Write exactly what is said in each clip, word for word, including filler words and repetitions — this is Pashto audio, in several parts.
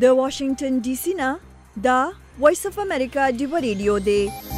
د واشنگټن ډي سي نه دا وایس اف امریکا ډیو ریډیو دی.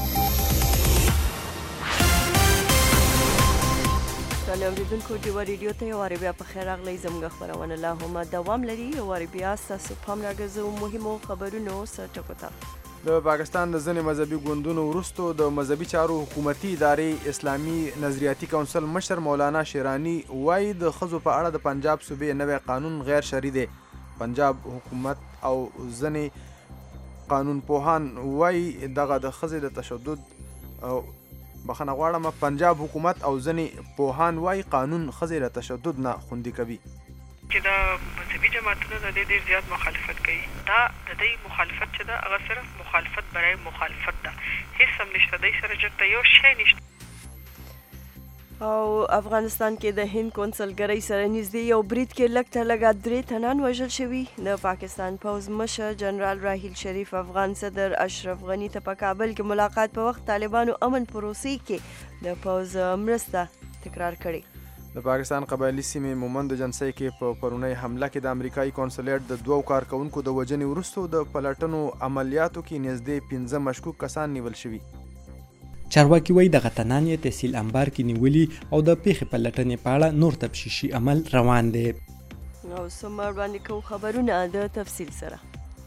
ټول اوریدونکو ډیو ریډیو ته یو واری بیا په خیر راغلی. زموږ خبرونه لا هم دوام لري. یو واری بیا ستاسو پام راګرځو مهمو خبرونو سره ټکو ته. د پاکستان د ځینې مذهبي ګوندونو وروستو د مذهبي چارو حکومتي ادارې اسلامي نظریاتي کونسل مشر مولانا شیرانی وایي د ښځو په اړه د پنجاب صوبې نوی قانون غیر شرعي دی. پنجاب حکومت او ځینې قانون پوهان وایي دغه د ښځې د تشدد او بخښنه غواړم پنجاب حکومت او ځینې پوهان وایي قانون ښځې له تشدد نه خوندي کوي. چې دا مذهبي جماعتونه د دې ډېر زیات مخالفت کوي. دا د دې مخالفت چې ده هغه صرف مخالفت برای مخالفت ده، هیڅ هم نشته. دی سره چېرته یو شی نشته. او افغانستان کې د هند کونسلګرۍ سره نږدې یو برید کې لږ ته لږه درې تنان وژل شوي. د پاکستان پوځ مشر جنرال راحیل شریف افغان صدر اشرف غني ته په کابل کې ملاقات په وخت طالبانو امن پروسې کې د پوځ مرسته تکرار کړې. د پاکستان قبایلي سیمې مومند جنسۍ کې په پرونۍ حمله کې د امریکایي کونسلیټ د دوو کارکونکو د وژنې وروسته د پلټنو عملیاتو کې نږدې پنځه مشکوک کسان نیول شوي. چارواکي وایي دغه تنان یې تحصیل انبار کې نیولي او د پیښې په لټنې په اړه نور تفتیشي عمل روان دی. او څومره وړاندې کوو خبرونه د تفصیل سره.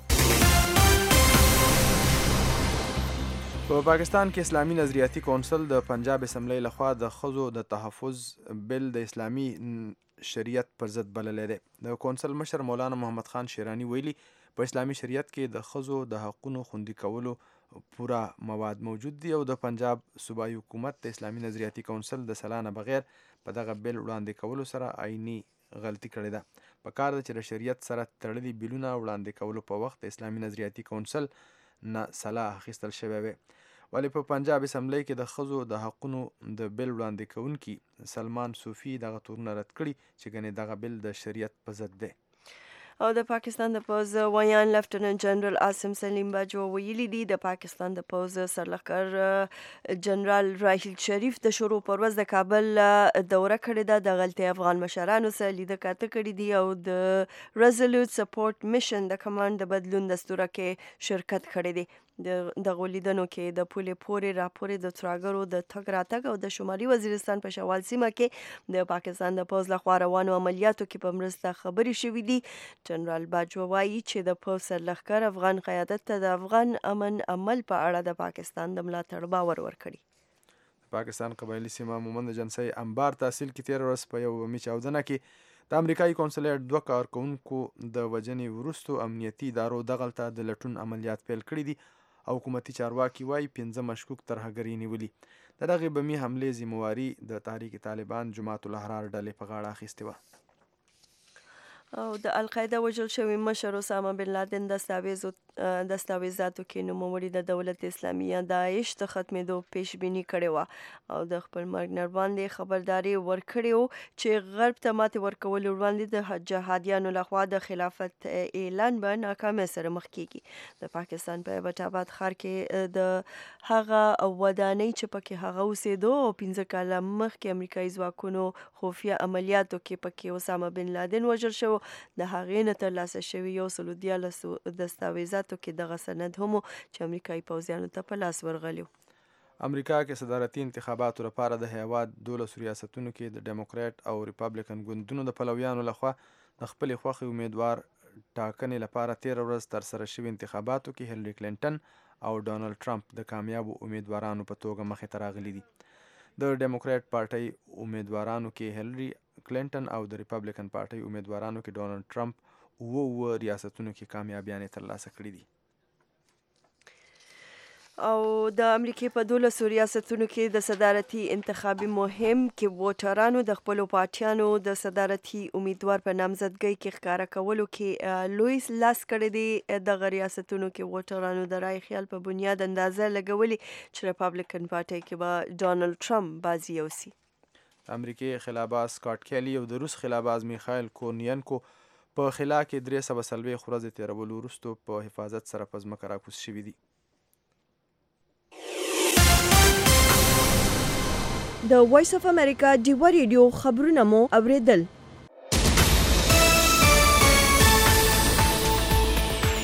په پاکستان کې اسلامي نظریاتي کونسل د پنجاب اسمبلی لخوا د ښځو د تحفظ بل د اسلامي شریعت پر ضد بللی دی. د کونسل مشر مولانا محمد خان شیرانی ویلي په اسلامي شریعت کې د ښځو د حقونو خوندي کولو پوره مواد موجود دي او د پنجاب صوبایي حکومت د اسلامي نظریاتي کونسل د سلا نه بغیر په دغه بل وړاندې کولو سره عیني غلطي کړې ده. په کار ده چې د شریعت سره تړلي بیلونه وړاندې کولو په وخت د اسلامي نظریاتي کونسل نه سلا اخیستل شوی وي. ولی په پنجاب اسمبلی کې د ښځو د حقونو د بل وړاندې کوونکي سلمان صوفي دغه تورونه رد کړي چې ګنې دغه بل د شریعت په ضد دی. او د پاکستان د پوځ ویان لیفټننټ جنرال عاصم سلیم باجوه ویلي دي د پاکستان د پوځ سرلښکر جنرال راحیل شریف د شروع پر ورځ د کابل دوره کړې ده. د غلطي افغان مشرانو سره لیده کاته کړي دي او د ریزولوټ سپورټ میشن د کمانډ د بدلون دستوره کې شرکت کړی دی. د دغو لیدنو کې د پولې پورې راپورې د تراګرو د تګ راتګ او د شمالي وزیرستان په شوال سیمه کې د پاکستان د پوځ لخوا روانو عملیاتو کې په مرسته خبرې شوي دي. جنرال باجوه وایي چې د پوځ سرلښکر افغان قیادت ته د افغان امن عمل په اړه د پاکستان د ملاتړ باور ورکړي. پاکستان قبایلي سیمه مومند جنسۍ انبار تحصیل کې تېره ورځ په یو بمي چاودنه کې د امریکایي کونسلیټ دوه کارکوونکو د وژنې وروستو امنیتي ادارو دغلته د لټون عملیات پیل کړي دي او حکومتي چارواکي وایي پنځه مشکوک ترهګري نیولي. د دغې بمي حملې ذمواري د تحریک طالبان جماعت الاحرار ډلې په غاړه اخیستې وه. او د القاعده وژل شوي مشر اسامه بن لادن دستاویزو دستاویزاتو کې نوموړي د دولت اسلامیه داعش د ختمېدو پیشبیني کړې وه او د خپل مرګ نه وړاندې خبرداری ورکړې وه چې غرب ته ماتې ورکولو وړاندې د جهادیانو لخوا د خلافت اعلان به ناکامۍ سره مخ کېږي. د پاکستان په ایبټ آباد ښار کې د هغه ودانۍ چې پکې هغه اوسېدو او پنځه کاله مخکې امریکایي ځواکونو خفیه عملیاتو کې پکې اسامه بن لادن وژل شو. د هغې نه ترلاسه شوي یو سلو دیارلسو دستاویزاتو کې دغه سند هم چې امریکایي پوځیانو ته په لاس ورغلی. امریکا کې صدارتي انتخاباتو لپاره د هیواد دولسو ریاستونو کې د ډیموکریټ او ریپابلیکن ګوندونو د پلویانو لخوا د خپلې خوښې امیدوار ټاکنې لپاره تېره ورځ ترسره شوي انتخاباتو کې هیلري کلینټن او ډونالډ ټرمپ د کامیابو امیدوارانو په توګه مخې ته راغلي دي. د ډیموکریټ پارټۍ امیدوارانو کې هیلري کلینټن او د ریپابلیکن پارټۍ امیدوارانو کې ډونالډ ټرمپ اوه اوه ریاستونو کې کامیابیانې ترلاسه کړي دي. او د امریکې په دولسو ریاستونو کې د صدارتي انتخابي مهم کې ووټرانو د خپلو پارټیانو د صدارتي امیدوار په نامزدګۍ کې ښکاره کولو کې لوی لاس کړی دی. دغه ریاستونو کې ووټرانو د رای خیال په بنیاد اندازه لګولي چې ریپابلیکن پارټۍ کې به ډونالډ ټرمپ بازي یوسي. د امریکې خلاباز سکاټ کیلی او د روس خلاباز میخایل کورنینکو په خلا کې درې سوه څلوېښت ورځې تېرولو وروستو په حفاظت سره په ځمکه راکوز شوي دي. د وایس اف امریکا ډیو ریډیو خبرونه مو اوریدل.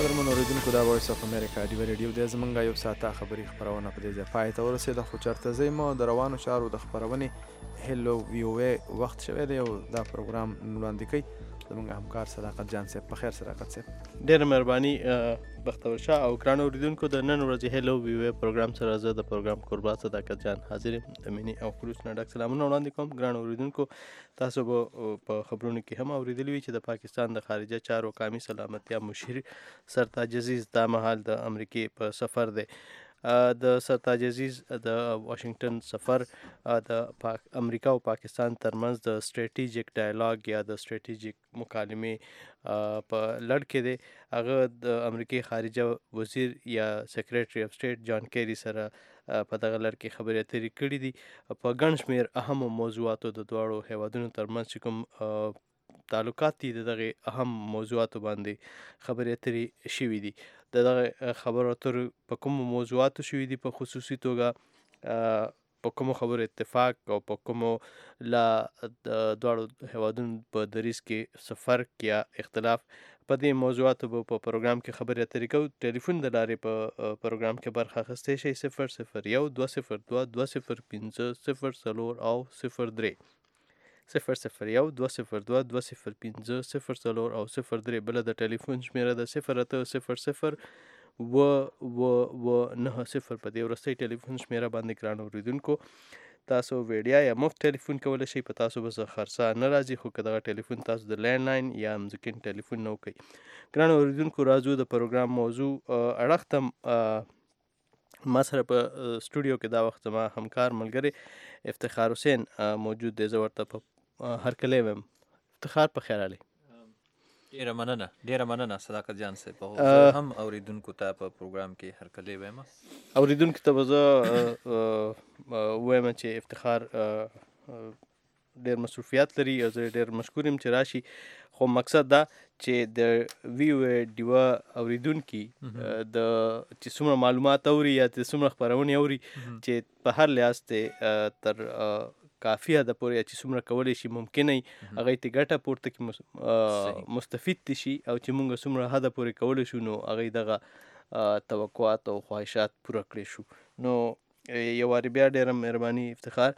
قدرمن اوریدونکو دا وایس اف امریکا دی ریډیو د زمونږ یو ساعته خبري خبرونه په دې ځای پای ته ورسېده خو چرته زه مو د روانو چارو د خبرونې هلو ویو وخت شوی دی او دا پروګرام وړاندې کوي زمونږ همکار صداقت جان صاحب. په خیر صداقت صاحب. ډېره مهرباني بختور شاه او ګرانو اوریدونکو د نن ورځې هلو ویو پروګرام سره زه د پروګرام قربا صداقت جان حاضر یم. د مینې او خلوص نه ډک سلامونه وړاندې کوم. ګرانو اوریدونکو تاسو به په خبرونو کې هم اوریدلی وي چې د پاکستان د خارجه چارو قومي سلامتیا مشیر سرتاج عزیز دا مهال د امریکې په سفر دی. د سرتاج عزیز د واشنگټن سفر د امریکا او پاکستان ترمنځ د سټریټیجیک ډایلاګ یا د سټریټیجیک مکالمې په لړ کې دی. هغه د امریکې خارجه وزیر یا سیکریټري اف سټیټ جان کیری سره په دغه لړ کې خبرې اترې کړې دي. په ګڼ شمېر اهمو موضوعاتو د دواړو هیوادونو ترمنځ چې کوم تعلقات دي د دغه اهم موضوعاتو باندې خبرې اترې شوي دي. د دغه خبرو اترو په کومو موضوعاتو شوي دي په خصوصي توګه په کومو خبرو اتفاق او په کومو لا د دواړو هیوادونو په دریځ کې څه فرق یا اختلاف په دې موضوعاتو به په پروګرام کې خبرې اترې کوو. ټلیفون د لارې په پروګرام کې برخه اخیستی شئ صفر صفر یو دوه صفر دوه دوه صفر پنځه صفر څلور او صفر درې صفر صفر یو دوه صفر دوه دوه صفر پنځه صفر څلور او صفر درې. بله د ټلیفون شمېره د صفر اته صفر صفر اوه اوه اوه نهه صفر. په دې وروستۍ ټلیفون شمېره باندې ګرانو اوریدونکو تاسو ویډیا یا مفت ټلیفون کولی شئ. په تاسو به څه خرڅه نه راځي خو که دغه ټلیفون تاسو د لینډ لاین یا مځکین ټلیفون نه وکئ. ګرانو اوریدونکو راځو د پروګرام موضوع اړخ ته. ما سره په سټوډیو کې دا وخت زما همکار ملګری افتخار حسین موجود دی. زه ورته په هرکلی ویم. افتخار په خیر راغلی. ډېره مننه ډېره مننه صداقت جان صاحب. زه هم اوریدونکو ته په پروګرام کې هرکلی وایم. اوریدونکو ته به زه وایم چې افتخار ډېر مصروفیات لري او زه ډېر مشکور یم چې راشي. خو مقصد دا چې د وی او ډیوه اوریدونکي د چې څومره معلومات اوري یا چې څومره خپرونې اوري چې په هر لحاظ ته تر کافي حده پورې چې څومره کولی شي ممکنه وي هغې ته ګټه پورته کړي مستفید دي شي او چې موږ څومره حده پورې کولی شو نو هغې دغه توقعات او خواهشات پوره کړی شو. نو یو وارې بیا ډېره مهرباني افتخار.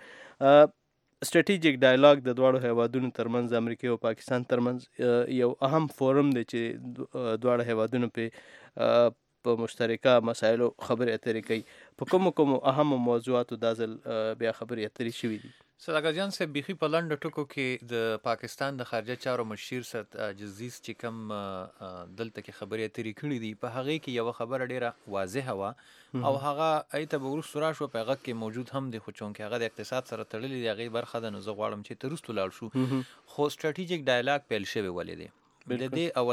سټریټیجیک ډایلاګ د دواړو هیوادونو ترمنځ د امریکې او پاکستان ترمنځ یو اهم فورم دی چې دواړه هیوادونو پې په مشترکه مسایلو خبرې اترې کوي. په کومو کومو اهمو موضوعاتو دا ځل بیا خبرې اترې شوي دي؟ صداقت جان صاحب بیخي په لنډو ټکو کې د پاکستان د خارجه چارو مشیر سرتاج عزیز چې کوم دلته کې خبرې اترې کړي دي په هغې کې یوه خبره ډېره واضحه وه او هغه هغې ته به وروستو راشو. په هغه کې موجود هم دی خو چونکې هغه د اقتصاد سره تړلې دی هغې برخه ده نو زه غواړم چې ته وروستو لاړ شو. خو سټریټیجیک ډایلاګ پیل شوی ولې دی؟ د دې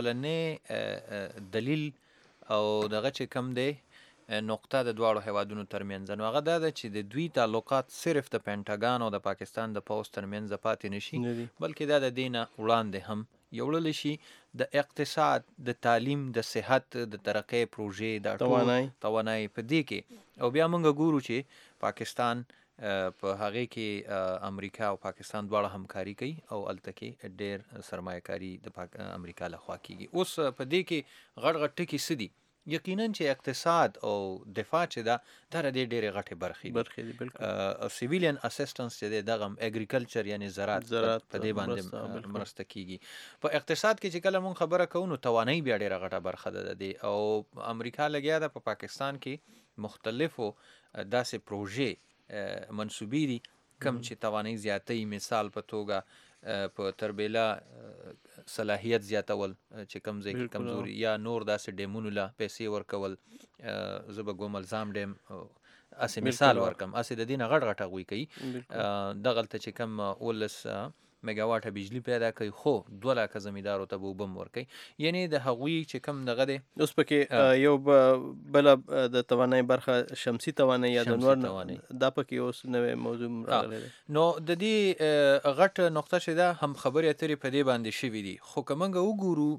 اولنی دلیل او دغه چې کم دی نقطه د دواړو هیوادونو ترمنځ نو هغه دا ده چې د دوی تعلقات صرف د پینټاګان او د پاکستان د پوځ ترمنځ پاتې نشي بلکې دا د دې نه وړاندې هم یوړلی شي. د اقتصاد، د تعلیم، د صحت، د ترقۍ پروژې دا ټول توانایي په دې کې او بیا موږ ګورو چې پاکستان په هغې کې امریکا او پاکستان دواړه همکاري کوي او هلته کې ډېر سرمایه کاري د امریکا لخوا کېږي. اوس په دې کې غټ غټ ټکي څه دي؟ یقینا چې اقتصاد او دفاع چې ده دا د دې ډېرې غټې برخې دي. سیویلین اسسټنس چې دی دغه اګریکلچر یعنې زراعت په دې باندې مرسته کېږي. په اقتصاد کې چې کله مونږ خبره کوو نو توانایي بیا ډېره غټه برخه ده د دې او امریکا لګیا ده په پاکستان کې مختلفو داسې پروژې منصوبې دي کم چې توانایي زیاتوي. مثال په توګه په تربیلا صلاحیت زیاتول چې کم ځای کې کمزوري یا نور داسې ډیمونو له پیسې ورکول. زه به ګوم الزام ډیم اسې مثال ورکم اسې د دې نه غټ غټ هغوی کوي. دغلته چې کم اوولس میګاواټه بجلی پیدا کوي خو دوه لاکه زمیندارو ته به اوبه هم ورکوي. یعنې د هغوی چې کم دغه دی اوس پکې یو بله د توانایي برخه شمسي توانایي یا د نور دا پکې اوس نوی موضوع راغلی دی. نو د دې غټ نقطه چې ده هم خبرې اترې په دې باندې شوي دي. خو که موږ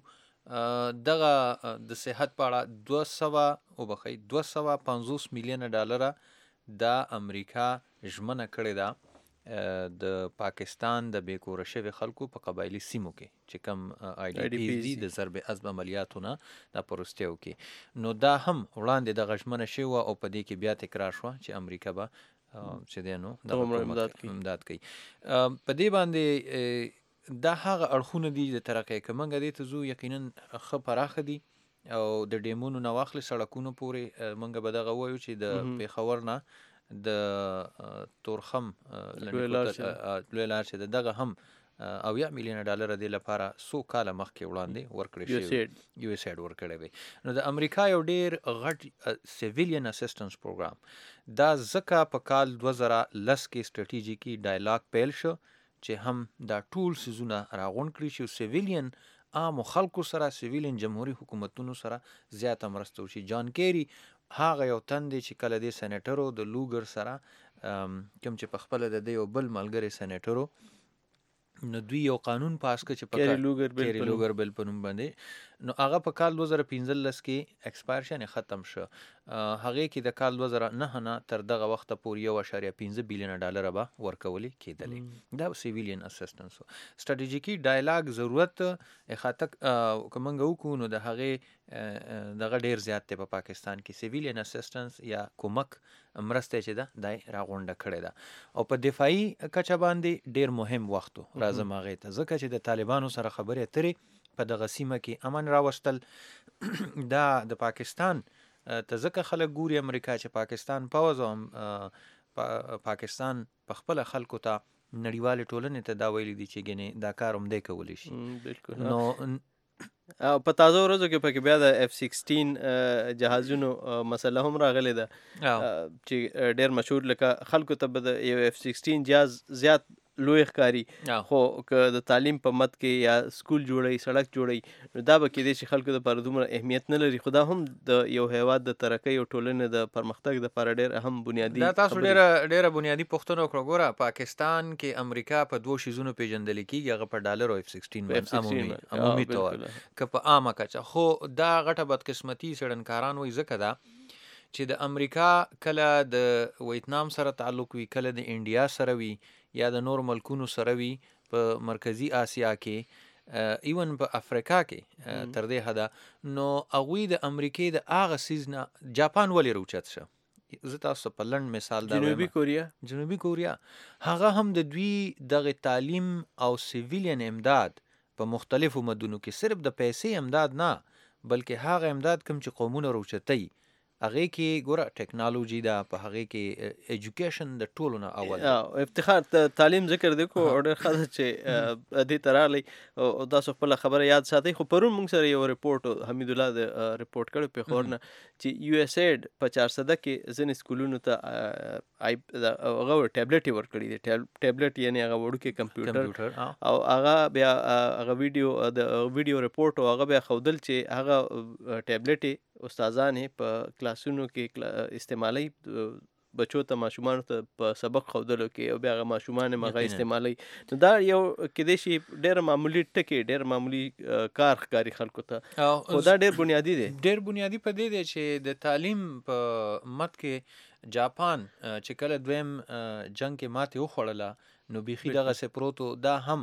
وګورو دغه د صحت په اړه دوه سوه وبخئ دوه سوه پنځوس میلیونه ډالره د امریکا ژمنه کړې ده د پاکستان د بې کوره شوي خلکو په قبایلي سیمو کې چې کوم آی ډي پیز دي د ضرب عزم عملیاتو نه دا پروستیو کې نو دا هم وړاندې د غشمنه شوی او په دې کې بیا تکرار شوه چې امریکا به چې دی نو د امداد کوي په دې باندې دا هغه اړخونه دي د ترقۍ که موږ دې ته ځو یقینا ښه پراخه دي او د ډیمونو نه واخلې سړکونو پورې موږ به دغه وایو چې د پېښور نه د تورخم لوی لار چې دغه هم اویا میلیونه ډالر د لپاره څو کاله مخکې وړاندې ورکړی شوی یو اس ایډ ورکړی وی نو د امریکا یو ډیر غټ سیویلین اسسټنس پروګرام دا ځکه په کال دوه زره لس کې سټریټیجیکي ډایلاګ پیل شو چې هم دا ټول سیزونه راغونډ کړي چې سیویلین عام خلکو سره سیویلین جمهوریت حکومتونو سره زیاته مرسته وشي جان کیری هغه یو تن دی چې کله د سېنیټرو د لوګر سره کوم چې په خپل د یو بل ملګری سېنیټرو نو دوی یو قانون پاس کړ چې په کیری لوګر بل کیری لوګر بل په نوم باندې نو هغه په کال دوه زره پنځلس کې ایکسپایرشن ختم شو هغه کې د کال دوه زره نه نه تر دغه وخت پورې یو اشاریه پنځه بیلیونه ډالر به ورکولې کېدلې دا سیویلین اسسټنس سټریټیجیکي ډایلاګ ضرورت اخاتک کومنګ وکړو نو د هغه دغه ډیر زیات دی په پاکستان کې سیویلین اسسټنس یا کومک مرسته چې ده دای راغونډه کړې ده او په دفاعي کچه باندې ډیر مهم وخت راځم هغه ته ځکه چې د طالبانو سره خبرې اترې په دغه سیمه کې امن راوستل دا د پاکستان ته ځکه خلک ګوري امریکا چې پاکستان پوځ او پاکستان په خپل خلکو ته نړیوال ټولنې ته دا ویلي دي چې ګنې دا کار هم دی کولی شي بالکل نو په تازه ورځو کې پکې بیا د اف سیکسټین جهازونو مسله هم راغلی ده چې ډېر مشهور لکه خلکو ته به د یو اف سیکسټین جهاز زیات لوی ښکاري خو که د تعلیم په مد کې یا سکول جوړی سړک جوړی نو دا به کېدای شي خلکو دپاره دومره اهمیت نه لري خو دا هم د یو هیواد د ترقۍ او ټولنې د پرمختګ دپاره ډېر اهم بنیادي دا تاسو ډېره ډېره بنیادي پوښتنه وکړه ګوره پاکستان کې امریکا په دوو شیزونو پیژندل کېږي هغه په ډالر او اف سیکسټین باندې عمومي طور که په عامه کچه خو دا غټه بدقسمتي څېړنکاران وایي ځکه ده چې د امریکا کله د ویتنام سره تعلق وي کله د انډیا سره وي یا د نور ملکونو سره وي په مرکزی آسیا کې ایون په افریقا کې تر دې حده نو هغوی د امریکې د هغه سیز نه جاپان ولې راوچت شه زه تاسو په لنډ مثال دا جنوبي کوریا جنوبي کوریا هغه هم د دوی دغه تعلیم او سیویلین امداد په مختلفو مدونو کې صرف د پیسې امداد نه بلکې هغه امداد کوم چې قومونه راوچتوي هغه کې ګوره ټیکنالوژي ده په هغه کې ایجوکیشن د ټولو نه اول افتخار تعلیم ذکر دی کو ډېر ښه ده چې دې ته راغلی او تاسو خپله خبره یاد ساتئ خو پرون موږ سره یو رپورټ حمیدالله د رپورټ کړی پېښور نه چې یو اس ایډ په چارسده کې ځینې سکولونو ته هغه ټابلیټ یې ورکړي دي ټابلیټ یعنې هغه وړوکی کمپیوټر او هغه بیا هغه ویډیو د ویډیو رپورټ او هغه بیا ښودل چې هغه ټابلیټ یې استادان په کلاسونو کې استعمالي بچو ته ماشومانو ته په سبق ښودلو کې او بیا هغه ماشومان یې هغه استعمالي نو دا یو کیدای شي ډېر معمولي ټکي ډېر معمولي کار ښکاري خلکو ته خو دا ډېر بنیادي دی ډېر بنیادي په دې دی چې د تعلیم په مد کې جاپان چې کله دویم جنګ کې ماتې وخوړله نو بیخي دغسې پروتو دا هم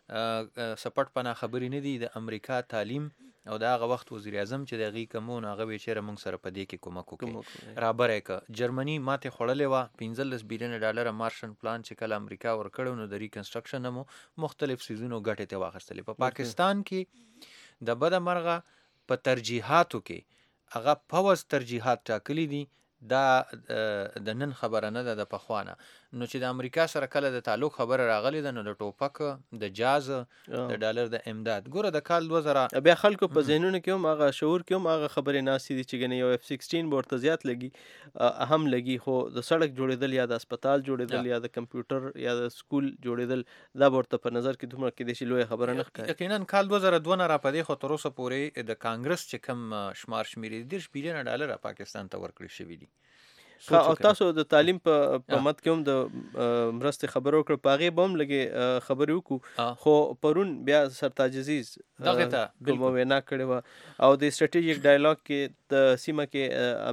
سپټ پناه خبرې نه دي د امریکا تعلیم او دا هغه وخت وزیر اعظم چې د هغې کمون هغه وی چېرې موږ سره په دې کې کومک وکړي رابری که جرمني ماتې خوړلې وه پنځلس بیلیونه ډالره مارشن پلان چې کله امریکا ورکړی نو د ریکنسټرکشن نه مو مختلف څیزونو ګټې ته واخیستلې په پاکستان کې د بده مرغه په ترجیحاتو کې هغه پوځ ترجیحات ټاکلي دي دا د نن خبره نه ده د پخوانه نو چې د امریکا سره کله د تعلق خبره راغلی ده نو د ټوپک د جاز د ډالر د امداد ګوره د کال دوه زره بیا خلکو په ذهنونو کې هم هغه شعور کې هم هغه خبرې ناستې دي چې ګنې یو اف سیکسټین به ورته زیات لګي اهم لګي خو د سړک جوړېدل یا د اسپتال جوړېدل یا د کمپیوټر یا د سکول جوړېدل دا به ورته په نظر کې دومره کېدای شي لویه خبره نه ښکاري یقینا کال دوه زره دوه نه را په دې خو تر اوسه پورې د کانګرس چې کوم شمار شمیرې دېرش بیلیونه ډالره پاکستان ته ورکړي شوي دي او تاسو د تعلیم په مد کې هم د مرستې خبرو وکړه په هغې به هم لږې خبرې وکړو خو پرون بیا سرتاج عزیز کومه وینا کړې وه او د سټریټیجیک ډایلاګ کې د سیمه کې امنیت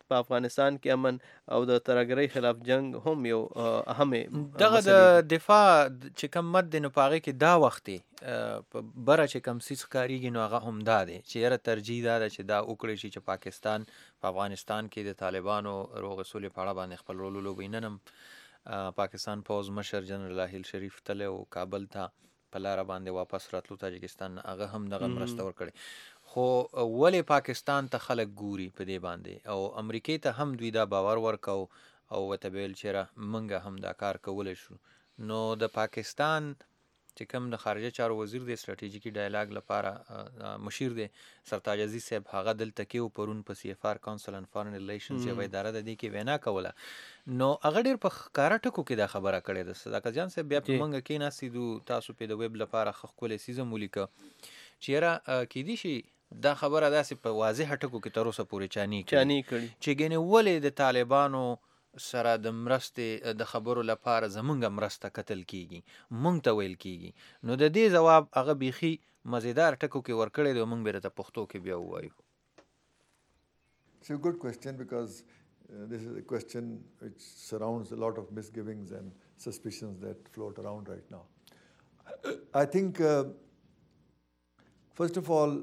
په افغانستان کې امن او د ترهګرۍ خلاف جنگ هم یو اهم دغه د دفاع چې کوم مد دی نو په هغې کې دا وخت دی په بره چې کوم څیز ښکارېږي نو هغه هم دا دی چې یاره ترجیح دا ده چې دا وکړی شي چې پاکستان په افغانستان کې د طالبانو روغې سولې په اړه باندې خپل رول ولوبوي. نن هم پاکستان پوځ مشر جنرال راحیل شریف تللی و کابل ته په لاره باندې واپس راتلو تاجکستان هغه هم دغه مرسته ورکړې. خو ولې پاکستان ته خلک ګوري په دې باندې او امریکې ته هم دوی دا باور ورکو او ورته ویل چې موږ هم دا کار کولی شو. نو د پاکستان چې کوم د خارجه چارو وزیر دی ستراتیژیکي ډایلاګ لپاره مشیر دی سرتاج عزیز صاحب هغه دلته کې و پرون په سی اف آر کونسل ان فارن ریلیشنز یوه اداره ده دې کې وینا کوله. نو هغه ډېر په ښکاره ټکو کې دا خبره کړې ده. صداقت جان صاحب بیا په موږ کېناستېدو تاسو پې د ویب لپاره ښه ښکلی څیز هم ولیکه چې یاره کیدای شي دا خبره داسې په واضحه ټکو کې تر اوسه پورې چاني کړي چې ګنې ولې د طالبانو سره د مرستې د خبرو لپاره زمونږ مرسته کتل کیږي مونږ ته ویل کیږي. نو د دې ځواب هغه بیخي مزیدار ټکو کې ورکړی دی او مونږ به درته پښتو کې بیا ووایو. It's a good question because uh, this is a question which surrounds a lot of misgivings and suspicions that float around right now. I think uh, first of all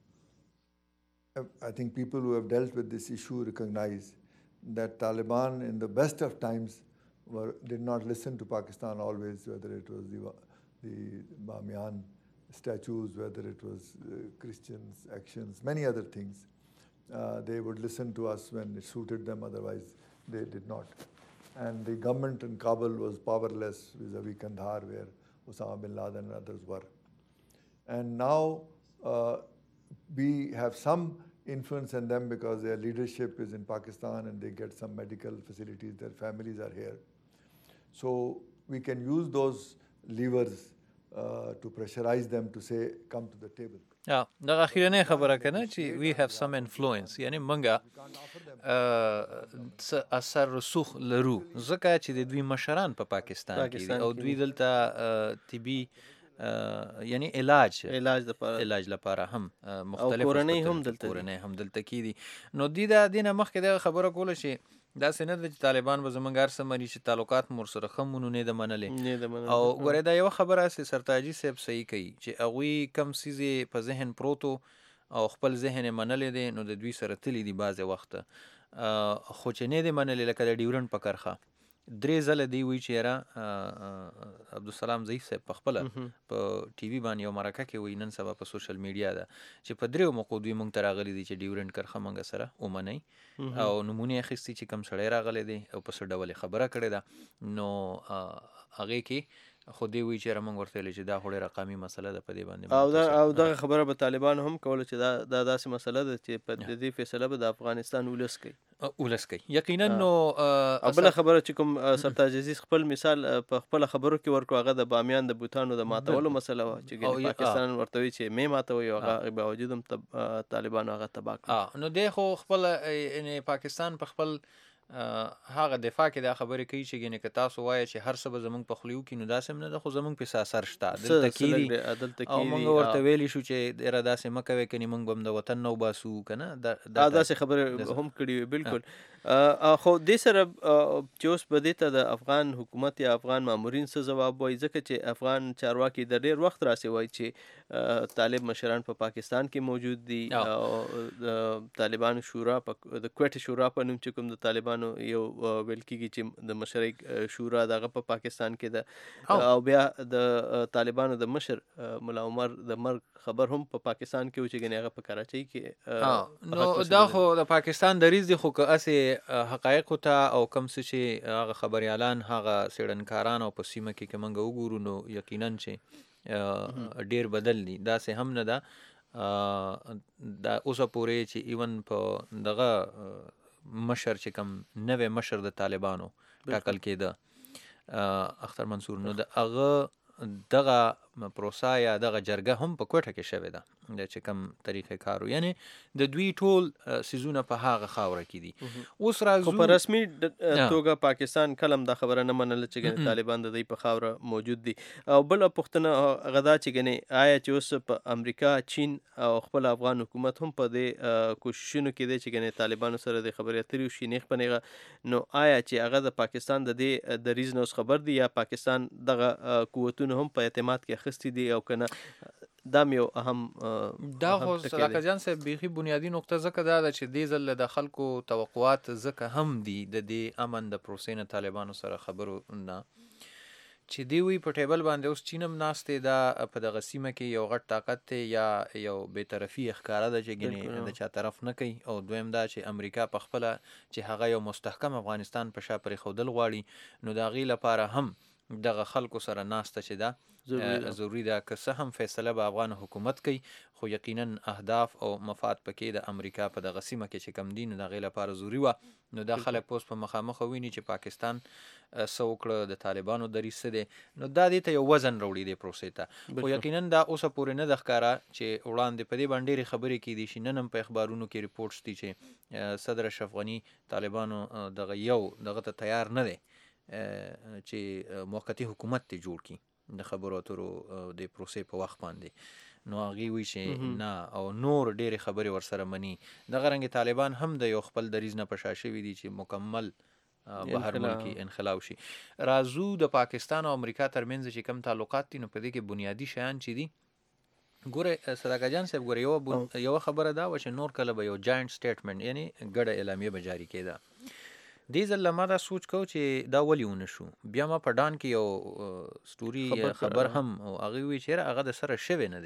I think people who have dealt with this issue recognize that Taliban in the best of times were, did not listen to Pakistan always, whether it was the, the Bamiyan statues, whether it was uh, Christians' actions, many other things. Uh, they would listen to us when it suited them, otherwise they did not. And the government in Kabul was powerless vis-a-vis Kandahar, where Osama bin Laden and others were. And now uh, we have some influence on them because their leadership is in Pakistan and they get some medical facilities, their families are here. So we can use those levers uh, to pressurize them to say, come to the table. یا دغه اخیرنۍ خبره که نه چې we have some influence یعنی موږ څه اثر رسوخ لرو ځکه چې د دوی مشران په پاکستان کې دي او دوی دلته طبي یعنی علاج علاج لپاره علاج لپاره هم مختلف کورنۍ هم دلته کورنۍ هم دلته کې دي. نو دوی د دې نه مخکې دغه خبره کوله چې داسې نه ده چې طالبان به زموږ هر څه مني چې تعلقات مو ورسره ښه مونو نه ده منلې. او ګورې دا یوه خبره هسې سرتاجي صاحب صحیح کوي چې هغوی کم څیز یې په ذهن پروت او خپل ذهن یې منلی دی نو د دوی سره تللی دي بعضې وخته خو چې نه دی منلی لکه د ډیورنډ په کرښه درې ځله دی وایي چې یاره عبدالسلام ضعیف صاحب په خپله په ټي وي باندې یو مرکه کې وایي نن سبا په سوشل میډیا ده چې په دریو موقعو دوی موږ ته راغلي دي چې ډیورنډ کرښه موږ سره ومنئ او نمونې یې اخیستي چې کوم سړی راغلی دی او په څه ډول یې خبره کړې ده. نو هغې کې خو دې وایي چې یاره موږ ورته ویلې چې دا خو ډېره قامي مسله ده په دې باندې او دغه خبره به طالبانو هم کوله چې دا دا داسې مسله ده چې په دې فیصله به د افغانستان ولس کوي ولس کوي یقینا. نو او بله خبره چې کوم سرتاج عزیز خپل مثال په خپله خبرو کې ورکړو هغه د بامیان د بوتانو د ماتولو مسله وه چې پاکستان ورته وایي چې مې ماتوي او هغه باوجود هم طالبانو هغه تباه کړو. نو دی خو خپله پاکستان په خپل هغه دفاع کې دا خبرې کوي چې ګینې که تاسو وایه چې هر څه به زموږ په خولې وکړي نو داسې هم نه ده خو زموږ پسې اثر شته دلته کېدي او موږ ورته ویلی شو چې یاره داسې مه کوئ کنې موږ به هم د وطن نه وباسو که نه داسې خبرې هم کړي وي بالکل. خو دې سره چې اوس به دې ته د افغان حکومت یا افغان مامورین څه ځواب وایي ځکه چې افغان چارواکي د ډېر وخت راسې وایي چې طالب مشران په پاکستان کې موجود دي او د طالبانو شورا د کویټ شورا په نوم چې کوم د طالبانو یو ویل کېږي چې د مشرۍ شورا دغه په پاکستان کې ده او بیا د طالبانو د مشر ملا عمر د مرګ خبر هم په پاکستان کې و چې ګنې هغه په کراچۍ کې. نو دا خو د پاکستان دریځ دی خو که هسې حقایقو ته او کوم څه چې هغه خبریالان هغه څېړنکاران او په سیمه کې که موږ وګورو نو یقینا چې ډېر بدل دي داسې هم نه ده. دا اوسه پورې چې ایون په دغه مشر چې کوم نوی مشر د طالبانو ټاکل کېده اختر منصور نو د هغه دغه پروسه یا دغه جرګه هم په کوټه کې شوې ده د چې کوم طریقې کارو یعنی د دوی ټول سیزونه په هغه خاوره کې دي. اوس راځو خو په رسمي توګه پاکستان کلم دا خبره نه منله چې ګنې طالبان د دوی په خاوره موجود دي. او بله پوښتنه هغه دا چې ګنې آیا چې اوس په امریکا، چین او خپل افغان حکومت هم په دې کوششونو کې دی چې ګنې طالبانو سره د خبرې اترې وشي نیغ په نیغه، نو آیا چې هغه د پاکستان د دې دریځ نه اوس خبر دی یا پاکستان دغه قوتونه هم په اعتماد کې اخیستي دي او کنه دا یو اهم دا خو صداقت جان صاحب بیخي بنیادی نقطه ځکه دا ده چې دې ځل د خلکو توقعات ځکه هم دي د دې امن د پروسې نه طالبانو سره خبرو نه چې دی وی په ټیبل باندې اوس چینم ناستې دا په دغه سیمه کې یو غټ طاقت دی یا یو بې طرفي ښکاره ده چې ګنې د چا طرف نه کوي، او دویم دا چې امریکا په خپله چې هغه یو مستحکم افغانستان په شا پرېښودل غواړي، نو د هغې لپاره هم دغه خلکو سره ناسته چې ده ضروری ده که څه هم فیصله به افغان حکومت کوي، خو یقینا اهداف او مفاد پکې د امریکا په دغه سیمه کې چې کم دي نو د هغې لپاره ضروري وه. نو دا خلک اوس په مخامخ ویني چې پاکستان څه وکړه، د طالبانو دریځ څه دی، نو دا دې ته یو وزن راوړي دې پروسې ته. خو یقینا دا اوسه پورې نه ده ښکاره چې وړاندې په دې باندې ډېرې خبرې کیدی شي. نن هم په اخبارونو کې ریپورټس دي چې صدر اشرف غني طالبانو دغه یو دغه ته تیار نه دی چې موقتي حکومت ته جوړ کړي د خبرو اترو د پروسې په وخت باندې، نو هغې وایي چې نه، او نور ډېرې خبرې ورسره مني. دغه رنګې طالبان هم د یو خپل دریځ نه په شا شوي دي چې مکمل بهر ملکي انخلاو شي. راځو د پاکستان او امریکا ترمنځ چې کوم تعلقات دي نو په دې کې بنیادي شیان چې دي ګوره صداقت جان صاحب، ګوره یوه یوه خبره دا وه چې نور کله به یو جاینټ سټیټمنټ یعنی ګډه اعلامیه به جاري کېده. دې ځل ما دا سوچ کو چې دا ولې ونه شو. بیا ما په ډان کې یو سټوري خبر هم او هغې وایي چې هغه د سره شوی نه دی،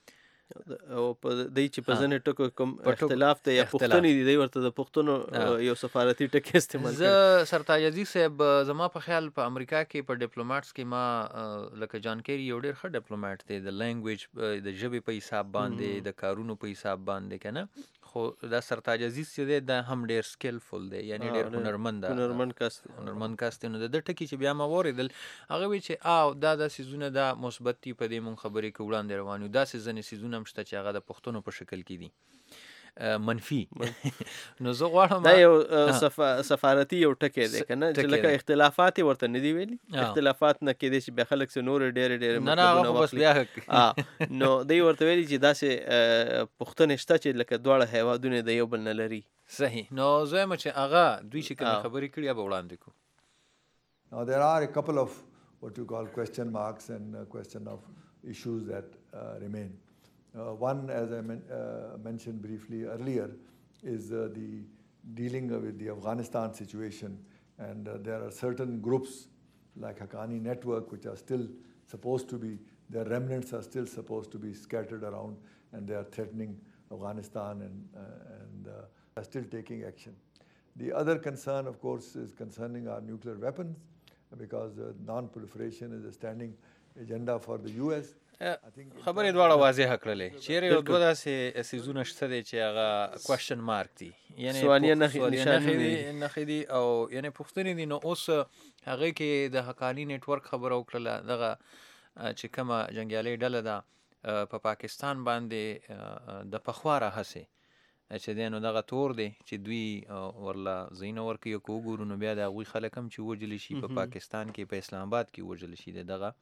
او په دی چې په ځینې ټکو کوم اختلاف دی یا پوښتنې دي دی ورته د پوښتنو یو سفارتي ټکی استعمال کوي. زه سرتاج عزیز صاحب زما په خیال په امریکا کې په ډیپلوماټس کې ما لکه جان کیری یو ډېر ښه ډیپلوماټ دی، د لینګویج د ژبې په حساب باندې د کارونو په حساب باندې که نه، خو دا سرتاج عزیز چې دی دا هم ډېر سکلفل دی، یعنی ډېر هنرمند هنرمند کس هنرمند کس دی. نو د ده ټکي چې بیا ما واورېدل هغه وایي چې او دا دا څیزونه دا مثبت دي، په دې مونږ خبرې کې وړاندې روان یو. داسې ځینې څیزونه هم شته چې هغه د پوښتنو په شکل کې دي منفي. نو زه غواړم دا یو سفارتي یو ټکی دی که نه چې لکه اختلافات یې ورته نه دي ویلي، اختلافات نه کېدی چې بیا خلک څه نورې ډېرې ډېرې نه نه هغه خو بس بیا نو دی ورته ویلي چې داسې پوښتنې شته چې لکه دواړه هیوادونه د یو بل نه لري. صحیح. نو زه یم چې هغه دوی چې کومې خبرې کړي به وړاندې کړو. Now there are a couple of what you call question marks and uh, question of issues that uh, remain. Uh, one, as I men- uh, mentioned briefly earlier, is uh, the dealing with the Afghanistan situation, and uh, there are certain groups like Haqqani Network which are still supposed to be, their remnants are still supposed to be scattered around, and they are threatening Afghanistan and, uh, and uh, are still taking action. The other concern, of course, is concerning our nuclear weapons, because uh, non-proliferation is a standing agenda for the U S. خبرې دواړه واضحه کړلې، چیرې یو دوه داسې څیزونه شته دی چې هغه کوېشن مارک دي، یعنې سوالیه نښې دي او یعنې پوښتنې دي. نو اوس هغې کې د حقاني نیټورک خبره وکړله، دغه چې کومه جنګیالۍ ډله ده په پاکستان باندې د پخوا راهسې چې دی نو دغه تور دی چې دوی ورله ځایونه ورکوي، که وګورو نو بیا د هغوی خلک هم چې وژلی شي په پاکستان کې په اسلام آباد کې وژلی شي د دغه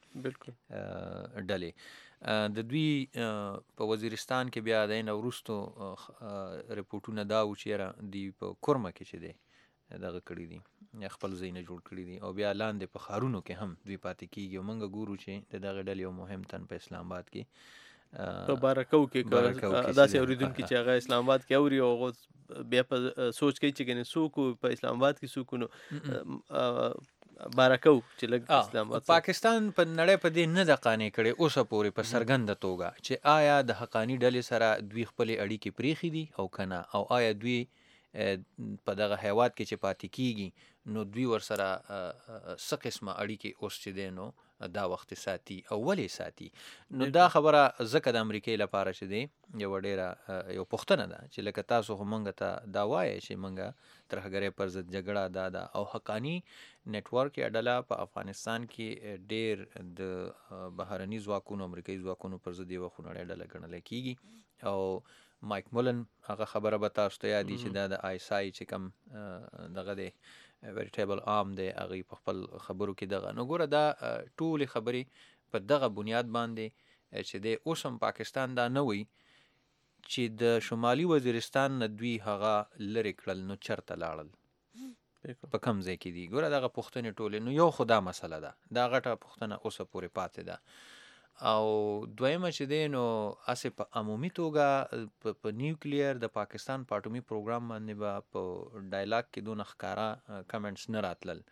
ډلې. د دوی په وزیرستان کې بیا د نه وروستو رپورټونه دا و چې یاره دوی په کورمه کې چې دی دغه کړي دي، خپل ځایونه جوړ کړي دي، او بیا لاندې په ښارونو کې هم دوی پاتې کېږي. او موږ ګورو چې د دغه ډلې یو مهم تن په اسلام آباد کې په بارکو کې داسې اورېدونکي چې هغه اسلام آباد کې اوري او هغه بیا په سوچ کوي چې ګنې څوک په اسلام آباد کې څوک نو بارکو چې لږ اسلام آباد پاکستان په نړۍ په دې نه ده قانع کړې اوسه پورې په څرګنده توګه چې آیا د حقاني ډلې سره دوی خپلې اړیکې پرېښي دي او که نه، او آیا دوی په دغه هیواد کې چې پاتې کېږي نو دوی ورسره څه قسمه اړیکې اوس چې دی نو دا وخت ساتي او ولې ساتي. نو دا خبره ځکه د امریکای لپاره چې دی یو ډیره یو پوښتنه ده چې لکه تاسو خو مونږ ته دا وایي چې مونږ ترهګرۍ پر ضد جګړه دا ده او حقانی نیټورک یا ډله په افغانستان کې ډیر د بهرني ځواکونو امریکایي ځواکونو پر ضد یوه خونړۍ ډله ګڼل کېږي او مایک مولن هغه خبره به تاسو ته یادي چې دا د آی اس آی چې کوم دغه دی ویریټیبل آرم دی هغې په خپل خبرو کې دغه نو ګوره دا ټولې خبرې په دغه بنیاد باندې چې دی اوس هم پاکستان دا نه وایي چې د شمالي وزیرستان نه دوی هغه لرې کړل نو چرته لاړل په کوم ځای کې دي. ګوره دغه پوښتنې ټولې نو یو خو دا مسله ده دا غټه پوښتنه اوسه پورې پاتې ده او دویمه چې دی نو هسې په عمومي توګه په نیوکلیر د پاکستان په اټومي پروګرام باندې به په ډایلاګ کې دونه ښکاره کمنټس نه راتلل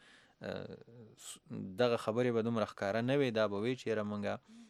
دغه خبرې به دومره ښکاره نه وي دا به وي چې یاره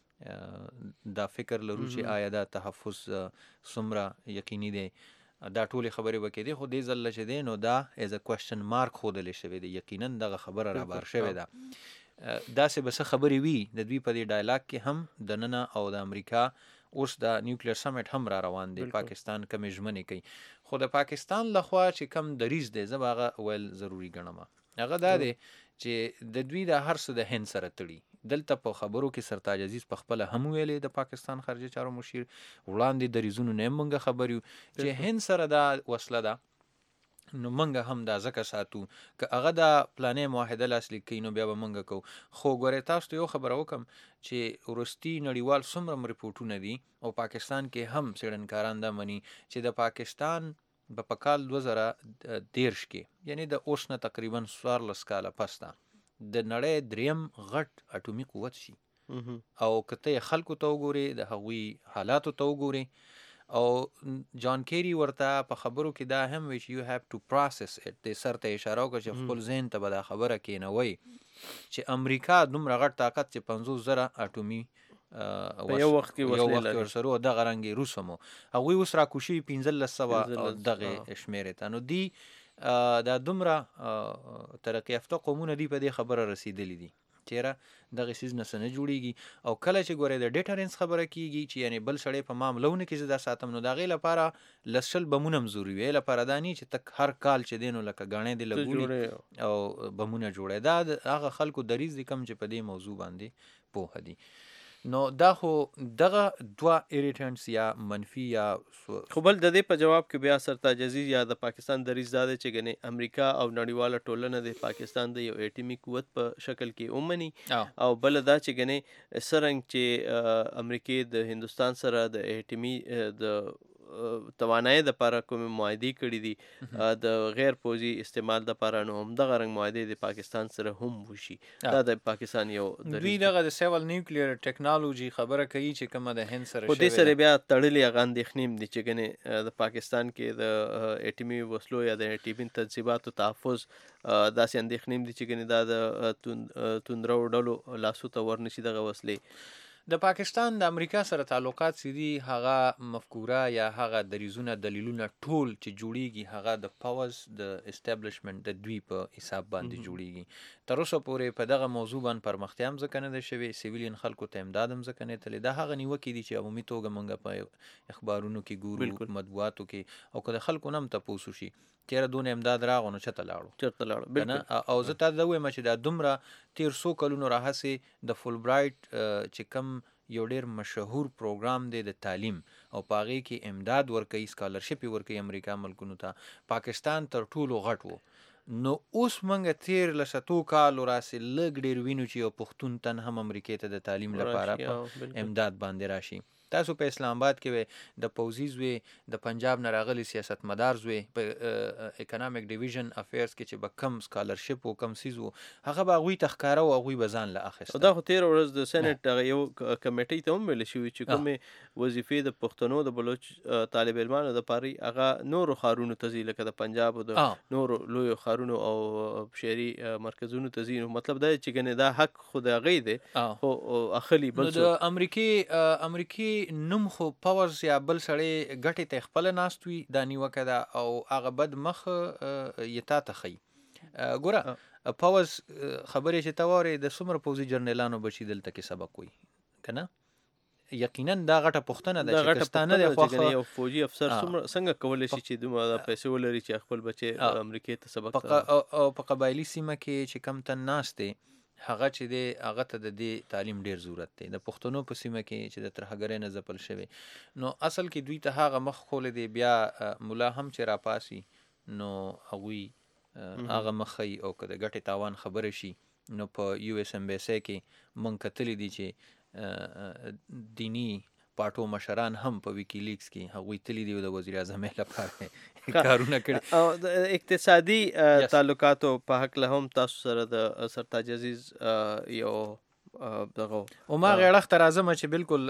موږ دا فکر لرو چې آیا دا تحفظ څومره یقیني دی دا ټولې خبرې به کېدې خو دې ځل چې دی نو دا ایز ا کوېشن مارک ښودلی شوی دی یقینا دغه خبره رابار شوې ده. داسې به څه خبرې وي د دوی په دې ډایلاګ کې هم د ننه او د امریکا اوس د نیوکلیر سمیټ هم را روان دی پاکستان کمې ژمنې کوي خو د پاکستان لخوا چې کم دریځ دی زه به هغه ویل ضروري ګڼم هغه دا دی چې د دوی د هر څه د هند سره تړي دلته په خبرو کې سرتاج عزیز په خپله هم ویلې د پاکستان خارجه چارو مشیر وړاندې دریځونو نه هم موږ خبر یو چې هند سره دا وسله ده نو منګه هم دا ځکه ساتو که هغه دا پلانې معاهده لاسلیک کوي نو بیا به منګه کوو خو ګورې تاسو ته یو خبره وکړم چې وروستي نړیوال څومره ریپورټونه دي او پاکستان کې هم څېړنکاران دا مني چې د پاکستان به په کال دوه زره دېرش کې یعنی د اوس نه تقریبا څوارلس کاله پس ده د نړۍ دریم غټ اټومي قوت شي او که ته یې خلکو ته وګورې د هغوی حالاتو ته وګورې او جان کیری ورته په خبرو کې دا هم وی چې یو هاف ټو پروسس اټ د سر ته اشاره وکړه چې خپل ذهن ته به دا خبره کېنوئ چې امریکا دومره غټ طاقت چې پنځوس زره اټومي په یو وخت کې وسلې لري ورسره او دغه رنګې روس هم هغوی اوس راکوشي پنځلس سوه دغې شمېرې ته نو دی دا دومره ترقي یافته قومونه دي په دې خبره رسېدلي دي چیرې دغه څیز نه څه نه جوړېږي او کله چې ګورې د ډیټرنس خبره کېږي چې یعنې بل سړی په معاملونه کې زه دا ساتم نو د هغې لپاره لس شل بمونه هم ضروري وي لپاره دا نه چې تک هر کال چې دی نو لکه ګاڼې دې لګولي او بمونه جوړی دا د هغه خلکو دریځ دي کم چې په دې موضوع باندې پوهه دي نو دا خو دغه دوه ایریټنټس یا منفي یا خو بل د دې په جواب کې بیا سرتاج عزیز یا د پاکستان دریځ دا دی چې ګنې امریکا او نړیواله ټولنه د پاکستان د یو اټومي قوت په شکل کې ومني او بل دا چې ګنې څرنګه چې امریکې د هندوستان سره د اټومي د توانایي دپاره کومې معاهدې کړي دي د غیر پوځي استعمال دپاره نو همدغه رنګ معاهدې د پاکستان سره هم وشي دا د پاکستان یو دوی دغه د سیول نیوکلیر ټیکنالوژي خبره کوي چې کومه د هند سره خو دې سره بیا تړلې هغه اندېښنې هم دي چې ګنې د پاکستان کې د اټومي وسلو یا د اټومي تجهیزاتو تحفظ داسې اندېښنې هم دي چې ګنې دا د توندرو ډلو لاسو ته ورنشي دغه وسلې د پاکستان د امریکا سره تعلقات چې دي هغه مفکوره یا هغه دریځونه دلیلونه ټول چې جوړیږي هغه د پاورز د اسټابلیشمنټ د دوی په حساب باندې جوړیږي تر اوسه پورې په دغه موضوع باندې پرمختیا هم ځکه نه ده شوې سیویلین خلکو ته امداد هم ځکه نه تللی دا هغه نیوکې دي چې عمومي توګه موږ په اخبارونو کې ګورو مطبوعاتو کې او که د خلکو نه هم تپوس وشي چېرې دونه امداد راغو نو چېرته لاړو چېرته لاړو او زه تا دا ووایم چې دا دومره تېر څو کلونو راهسې د فول برایټ چې کم یو ډېر مشهور پروګرام دی د تعلیم او په هغې کې امداد ورکوي سکالرشپ یې ورکوي امریکا ملکونو ته پاکستان تر ټولو غټ و نو اوس موږ تېر له شتو کالو راسې لږ ډېر وینو چې یو پښتون تن هم امریکې ته د تعلیم لپاره په امداد باندې راشي تاسو په اسلام آباد کې وې د پوځي زوی د پنجاب نه راغلي سیاستمدار زوی په اکانومیک ډیویژن افیرز کې چې به کم سکالرشپ و کم سیز و هغه به هغوی ته ښکاره و هغوی به ځان له اخیسته دا خو تېره ورځ د سینټ هغه یو کمیټۍ ته هم ویلې شوي چې کومې وظیفې د پښتنو د بلوچ طالب علمانو دپاره هغه نورو ښارونو ته ځي لکه د پنجاب او د نورو لویو ښارونو او شهري مرکزونو ته ځي نو مطلب دا چې ګنې دا حق خو د هغې دی خو اخلي بل د امریکې امریکې نوم خو پاورز یا بل سړی ګټې ته خپله ناست وي دا نیوکه ده او هغه بد مخ یې تا ته ښیي ګوره پوز خبرې چې ته واورې د څومره پوځي جرنیلانو بچي دلته کې سبق وایي که نه یقینا دا غټه پوښتنه ده چې کستانه د خوښه یو فوجي افسر څومره څنګه کولی شي چې دومره پیسې ولري چې خپل بچي امریکې ته سبق او په قبایلي سیمه کې چې کم تن ناست دی هغه چې دی هغه ته د دې تعلیم ډیر ضرورت دی د پښتنو په سیمه کې چې د ترهګرۍ نه ځپل شوی نو اصل کې دوی ته هغه مخ خولی دی بیا ملا هم چې راپاسي نو هغوی هغه مخی او که د ګټې تاوان خبره شي نو په یو اس امبیسی کې مونږ کتلی دي چې دینی پاټو مشران هم په ویکیلیکس کې هغوی تللی دي د وزیر اعظم لپاره کارونه کړي او د اقتصادي تعلقاتو په هکله هم تاسو سره د سرتاج عزیز یو دغه او ما غیړخ ته راځم چې بالکل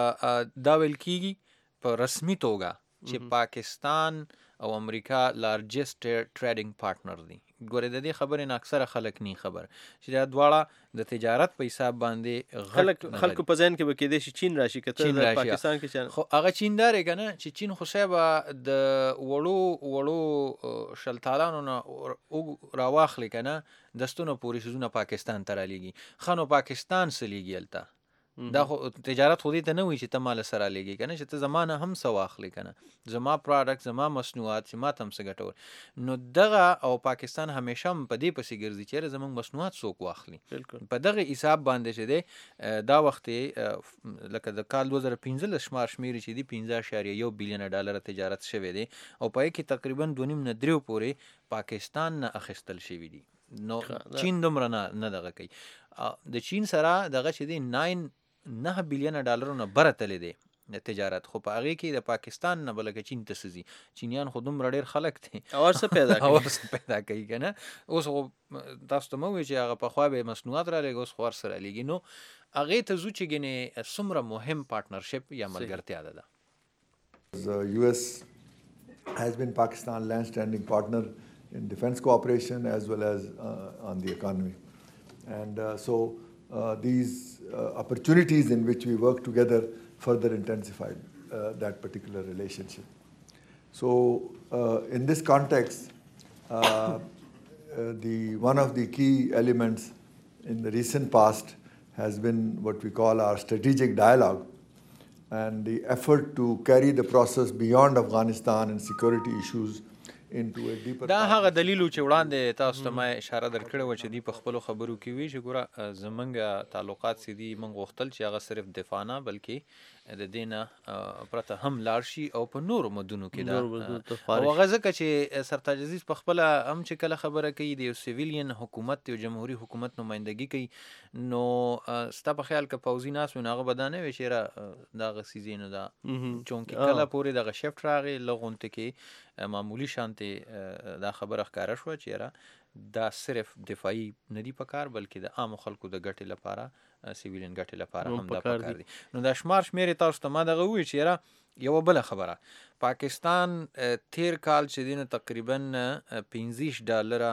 دا ویل کیږي په رسمي توګه چې پاکستان او امریکا لارجست ټریډینګ پارټنر دي ګورې د دې خبرې نه اکثره خلک نه خبر چې دا دواړه د تجارت په حساب باندې خلک خلکو په ذهن کې به کېدای شي چین راشي کته د پاکستان کې خو هغه چین دار کنه چې چین خو صاحب د وړو وړو شلتالانو نه راواخلي کنه دستونه پوری شزونه پاکستان ته رالیږي خنو پاکستان سلیږي الته دا خو تجارت خو دې ته نه وي چې ته مال سره لګي کنه چې ته زمانه هم څه واخلي کنه زما پروډکټ زما مصنوعات چې ما ته هم څه ګټور نو دغه او پاکستان همیشه هم په دې پسې ګرځي چې زموږ مصنوعات څوک واخلي په دغه حساب باندې چې دی دا وخت لکه د کال دوه زره پنځلس شمار شمیرې چې دی پنځه اعشاریه یو بیلیون ډالر تجارت شوی دی او په کې تقریبا دوه نیم نه دریو پورې پاکستان نه اخیستل شوی دی نو چین دومره نه دغه کوي د چین سره دغه چې دی ناین نه بیلیون ډالرونه بره تللی دی د تجارت خو په هغې کې د پاکستان نه بلکې چین ته سزي چینیان خو دومره ډېر خلک دي او څه پیدا کوي او څه پیدا کوي که نه اوس خو تاسو ته مه وایي چې هغه پخوا به یې مصنوعات رالېږي اوس خو هر څه رالېږي نو هغې ته ځو چې ګنې څومره مهم پارټنرشپ یا ملګرتیا ده ده The U S has been Pakistan's long-standing partner in defense cooperation as well as uh, on the economy and uh, so Uh, these uh, opportunities in which we work together further intensified uh, that particular relationship. So uh, in this context, uh, uh, the one of the key elements in the recent past has been what we call our strategic dialogue and the effort to carry the process beyond Afghanistan and security issues دا هغه دلیل چې وړاندې تاسو ته ما اشاره درکړې وه چې دوی په خپلو خبرو کې وي چې ګوره زموږ تعلقات چې دي موږ غوښتل چې هغه صرف دفاع نه بلکې د دې نه پرته هم لاړ شي او په نورو مدونو کې دا او هغه ځکه چې سرتاج عزیز په خپله هم چې کله خبره کوي د یو سیویلین حکومت یو جمهوري حکومت نمایندګي کوي نو ستا په خیال که پوځي ناست وي نو هغه به دا نه وي چې یاره دغه څیزې نو دا چونکې کله پورې دغه شفټ راغی لږ غونته کې معمولی شانتې دا خبره ښکاره شوه چې یاره دا صرف دفاعي نه دي پکار بلکې د عامو خلکو د ګټې لپاره سیویلین ګټې لپاره هم دا پکار دي نو دا شمار شمیرې تاسو ته ما دغه ووایي چې یاره یوه بله خبره پاکستان تیر کال چې دی نو تقریبا پنځه ډالره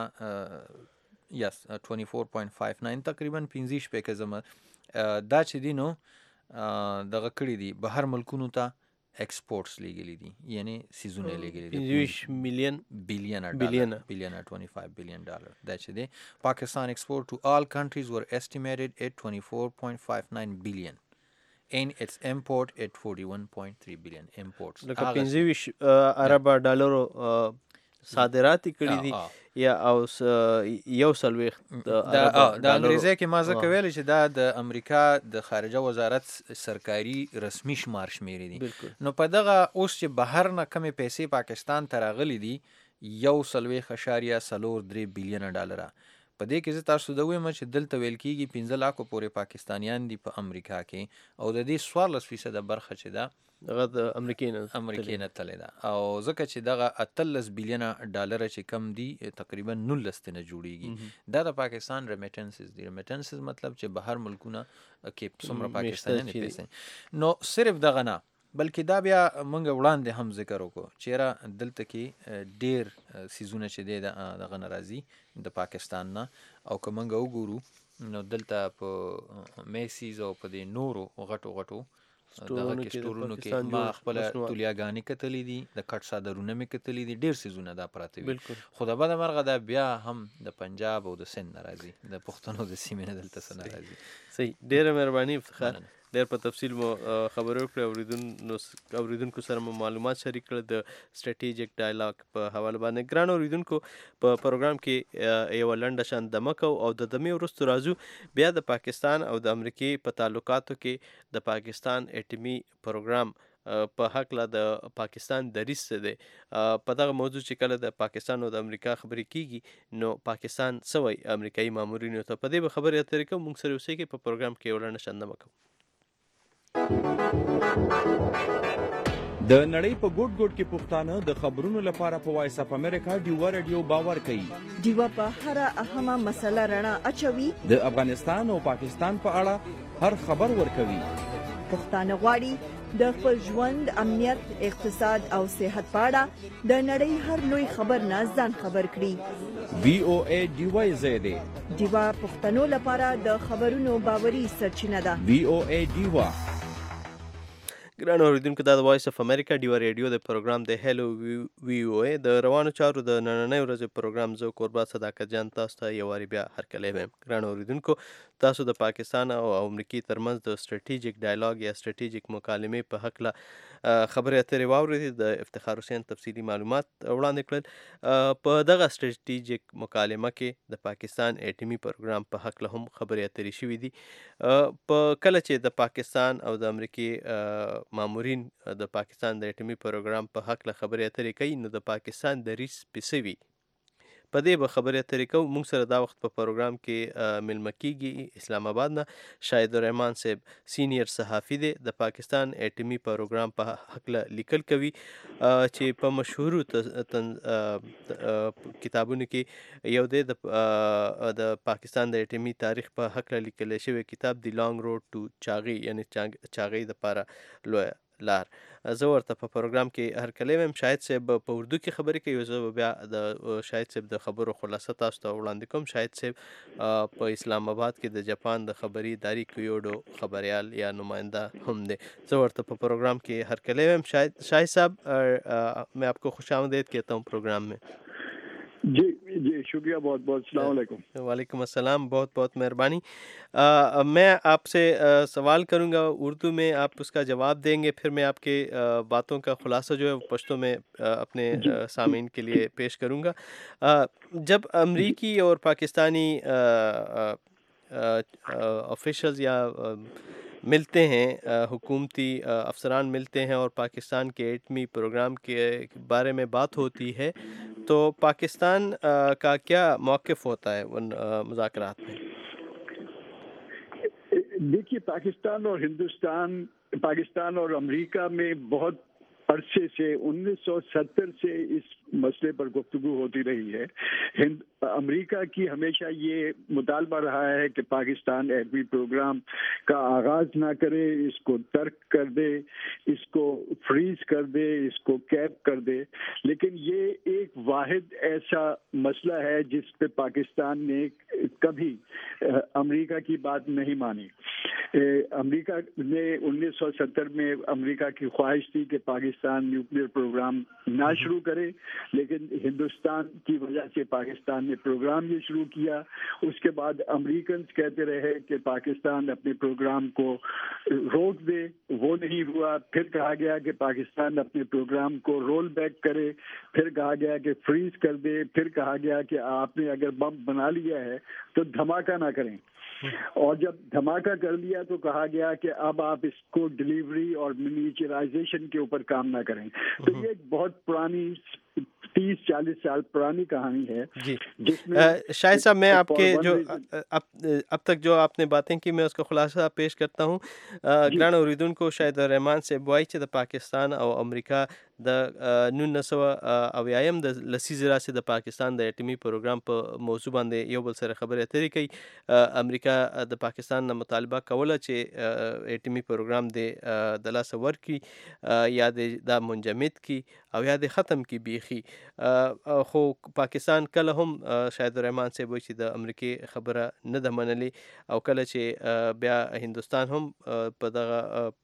یس ټوینټي فور پوینټ فایو ناین تقریبا پنځه شپې که زما دا چې دی نو دغه کړي دي بهر ملکونو ته ایکسپورټس لګلي دي یعنی سیزونه لګلي دي پنځه میلیون بیلیون بیلیون بیلیون ټوینټي فایو بیلیون ډالر دا چې دی پاکستان ایکسپورټ ټو آل کنټریز ور ایسټیمیټډ ایٹ ټوینټي فور پوینټ فایو ناین بیلیون and its import at forty-one point three billion imports لکه پنځه ویشت ارب ډالرو صادرات کړي دي یا او یو څلوېښت د انګریزي کې ما ځکه ویلی چې دا د امریکا د خارجه وزارت سرکاري رسمي شمار شمیرې دي نو په دغه اوس چې بهر نه کمې پیسې پاکستان ته راغلي دي یو څلوېښت اشاریه څلور درې بیلیونه ډالره په دې کې زه تاسو ته وایم چې دلته ویل کېږي پنځه لاکو پورې پاکستانیان دي په امریکا کې او د دې څوارلس فیصده برخه چې ده دغه د امریکې نه امریکې نه تللی ده او ځکه چې دغه اتلس بیلیونه ډالره چې کم دي تقریبا نولس تنه جوړیږي دا د پاکستان ریمیټنسز دي ریمیټنسز مطلب چې بهر ملکونه کې څومره پاکستانیان پیسې نو صرف دغه نه بلکې دا بیا موږ وړاندې هم ذکر وکړو چې یاره دلته کې ډېر سیزونه چې دی دغه نه راځي د پاکستان نه او که موږ وګورو نو دلته په میسیز او په دې نورو غټو غټو دغه کې سټورونو کې ما خپل تولیاګانې کتلې دي، د کټ صادرونه مې کتلې دي، ډېر څیزونه دا پراته وي. خو د بده مرغه دا بیا هم د پنجاب او د سند نه راځي، د پښتنو د سیمې نه دلته څه نه راځي. صحیح، ډېره مهرباني افتخار. ډېر په تفصیل مو خبرې وکړې، اوریدونکو اوریدونکو سره مو معلومات شریک کړل د سټریټیجیک ډایلاګ په حواله باندې. ګران اوریدونکو، په پروګرام کې یوه لنډه شان دمه کوو او د دمې وروسته راځو بیا د پاکستان او د امریکې په تعلقاتو کې د پاکستان اټمي پروګرام په هکله د پاکستان دریځ څه دی. په دغه موضوع چې کله د پاکستان او د امریکا خبرې کیږي نو پاکستان څه وایي امریکایي مامورینو ته، په دې به خبرې اترې کوو. موږ سره اوسئ په پروګرام کې یوه لنډه شان دمه کوو. د نړۍ په ګوټ ګوټ کې پښتانه د خبرونو لپاره په وایس اف امریکا ډیوا رادیو باور کوي. ډیوا په هر اهمه مسله رڼا اچوي، د افغانستان او پاکستان په اړه هر خبر ورکوي. پښتانه غواړي د خپل ژوند، امنیت، اقتصاد او صحت په اړه د نړۍ هر لوی خبر نه ځان خبر کړي. وی او ای ډیوا زیاده ډیوا پښتنو لپاره د خبرونو باوري سرچینه ده. وی او ای ډیوا. ګران اوریدونکو، دا د وایس اف امریکا ډیوا ریډیو د پروګرام د هلو وی او ای د روانو چارو د نننۍ ورځې پروګرام زه کوربا صداقت جان تاسو ته یو واري بیا هرکلی وایم. ګران اوریدونکو، تاسو د پاکستان او امریکې ترمنځ د سټریټیجیک ډایلاګ یا سټریټیجیک مکالمې په هکله خبرې اترې واورېدې. د افتخار حسین تفصیلي معلومات وړاندې کړل. په دغه سټریټیجیک مکالمه کې د پاکستان اټمي پروګرام په هکله هم خبرې اترې شوې دي. په کله چې د پاکستان او د امریکې مامورین د پاکستان د اټمي پروګرام په هکله خبرې اترې کوي نو د پاکستان دریځ پسې وي. په دې به خبرې اترې کوو. موږ سره دا وخت په پروګرام کې میلمه کیږي اسلام آباد نه شاهد الرحمن صاحب، سینیر صحافي دی، د پاکستان اټمي پروګرام په هکله لیکل کوي چې په مشهورو کتابونو کې یو دی د پاکستان د اټمي تاریخ په هکله لیکل شوی کتاب دی لانګ روډ ټو چاغي، یعنی چاغي د پاره لویه لار. زه ورته په پروګرام کې هرکلی وایم. شاهد صاحب په اردو کې خبرې کوي، زه بیا د شاهد صاحب د خبرو خلاصه تاسو ته وړاندې کوم. شاهد صاحب په اسلام آباد کې د جاپان د خبري ادارې کیوډو خبریال یا نمائندہ هم دی. زه ورته په پروګرام کې هرکلی وایم. شاهد شاهد صاحب میں آپ کو خوش آمدید کہتا ہوں پروگرام میں. جی جی شکریہ بہت بہت. السلام علیکم. وعلیکم السلام، بہت بہت مہربانی. میں آپ سے سوال کروں گا اردو میں، آپ اس کا جواب دیں گے، پھر میں آپ کے باتوں کا خلاصہ جو ہے وہ پشتو میں اپنے سامعین کے لیے پیش کروں گا. جب امریکی اور پاکستانی آفیشلز یا ملتے ہیں، حکومتی افسران ملتے ہیں اور پاکستان کے ایٹمی پروگرام کے بارے میں بات ہوتی ہے تو پاکستان کا کیا موقف ہوتا ہے ان مذاکرات میں؟ دیکھیے، پاکستان اور ہندوستان، پاکستان اور امریکہ میں بہت عرصے سے انیس سو ستر سے اس مسئلے پر گفتگو ہوتی رہی ہے. ہند امریکہ کی ہمیشہ یہ مطالبہ رہا ہے کہ پاکستان ایٹمی پروگرام کا آغاز نہ کرے، اس کو ترک کر دے، اس کو فریز کر دے، اس کو کیپ کر دے. لیکن یہ ایک واحد ایسا مسئلہ ہے جس پہ پاکستان نے کبھی امریکہ کی بات نہیں مانی. امریکہ نے انیس سو ستر میں امریکہ کی خواہش تھی کہ پاکستان نیوکلیئر پروگرام نہ شروع کرے، لیکن ہندوستان کی وجہ سے پاکستان نے پروگرام یہ شروع کیا. اس کے بعد امریکنز کہتے رہے کہ پاکستان اپنے پروگرام کو روک دے، وہ نہیں ہوا. پھر کہا گیا کہ پاکستان اپنے پروگرام کو رول بیک کرے، پھر کہا گیا کہ فریز کر دے، پھر کہا گیا کہ آپ نے اگر بم بنا لیا ہے تو دھماکہ نہ کریں. اور جب دھماکہ کر لیا تو کہا گیا کہ اب آپ اس کو ڈلیوری اور منیچرائزیشن کے اوپر کام نہ کریں. تو یہ ایک بہت پرانی تیس چالیس سال پرانی کہانی ہے. جی جس میں شاہد صاحب میں آپ کے جو اب اب تک جو آپ نے باتیں کی میں اس کا خلاصہ پیش کرتا ہوں. ګران اوریدونکو، شاهد الرحمن صاحب وایي چې د پاکستان او امریکا د نولس سوه اویایم د لسیزې راهیسې د پاکستان د اټمي پروګرام په موضوع باندې یو بل سره خبرې اترې کوي. امریکا د پاکستان نه مطالبه کوله چې اټمي پروګرام د د لاسه ورکړي یا د دا منجمد کړي او یا د ختم کړي بیخي. خو پاکستان کله هم شاهد الرحمن صاحب وایي چې د امریکې خبره نه ده منلې او کله چې بیا هندوستان هم په دغه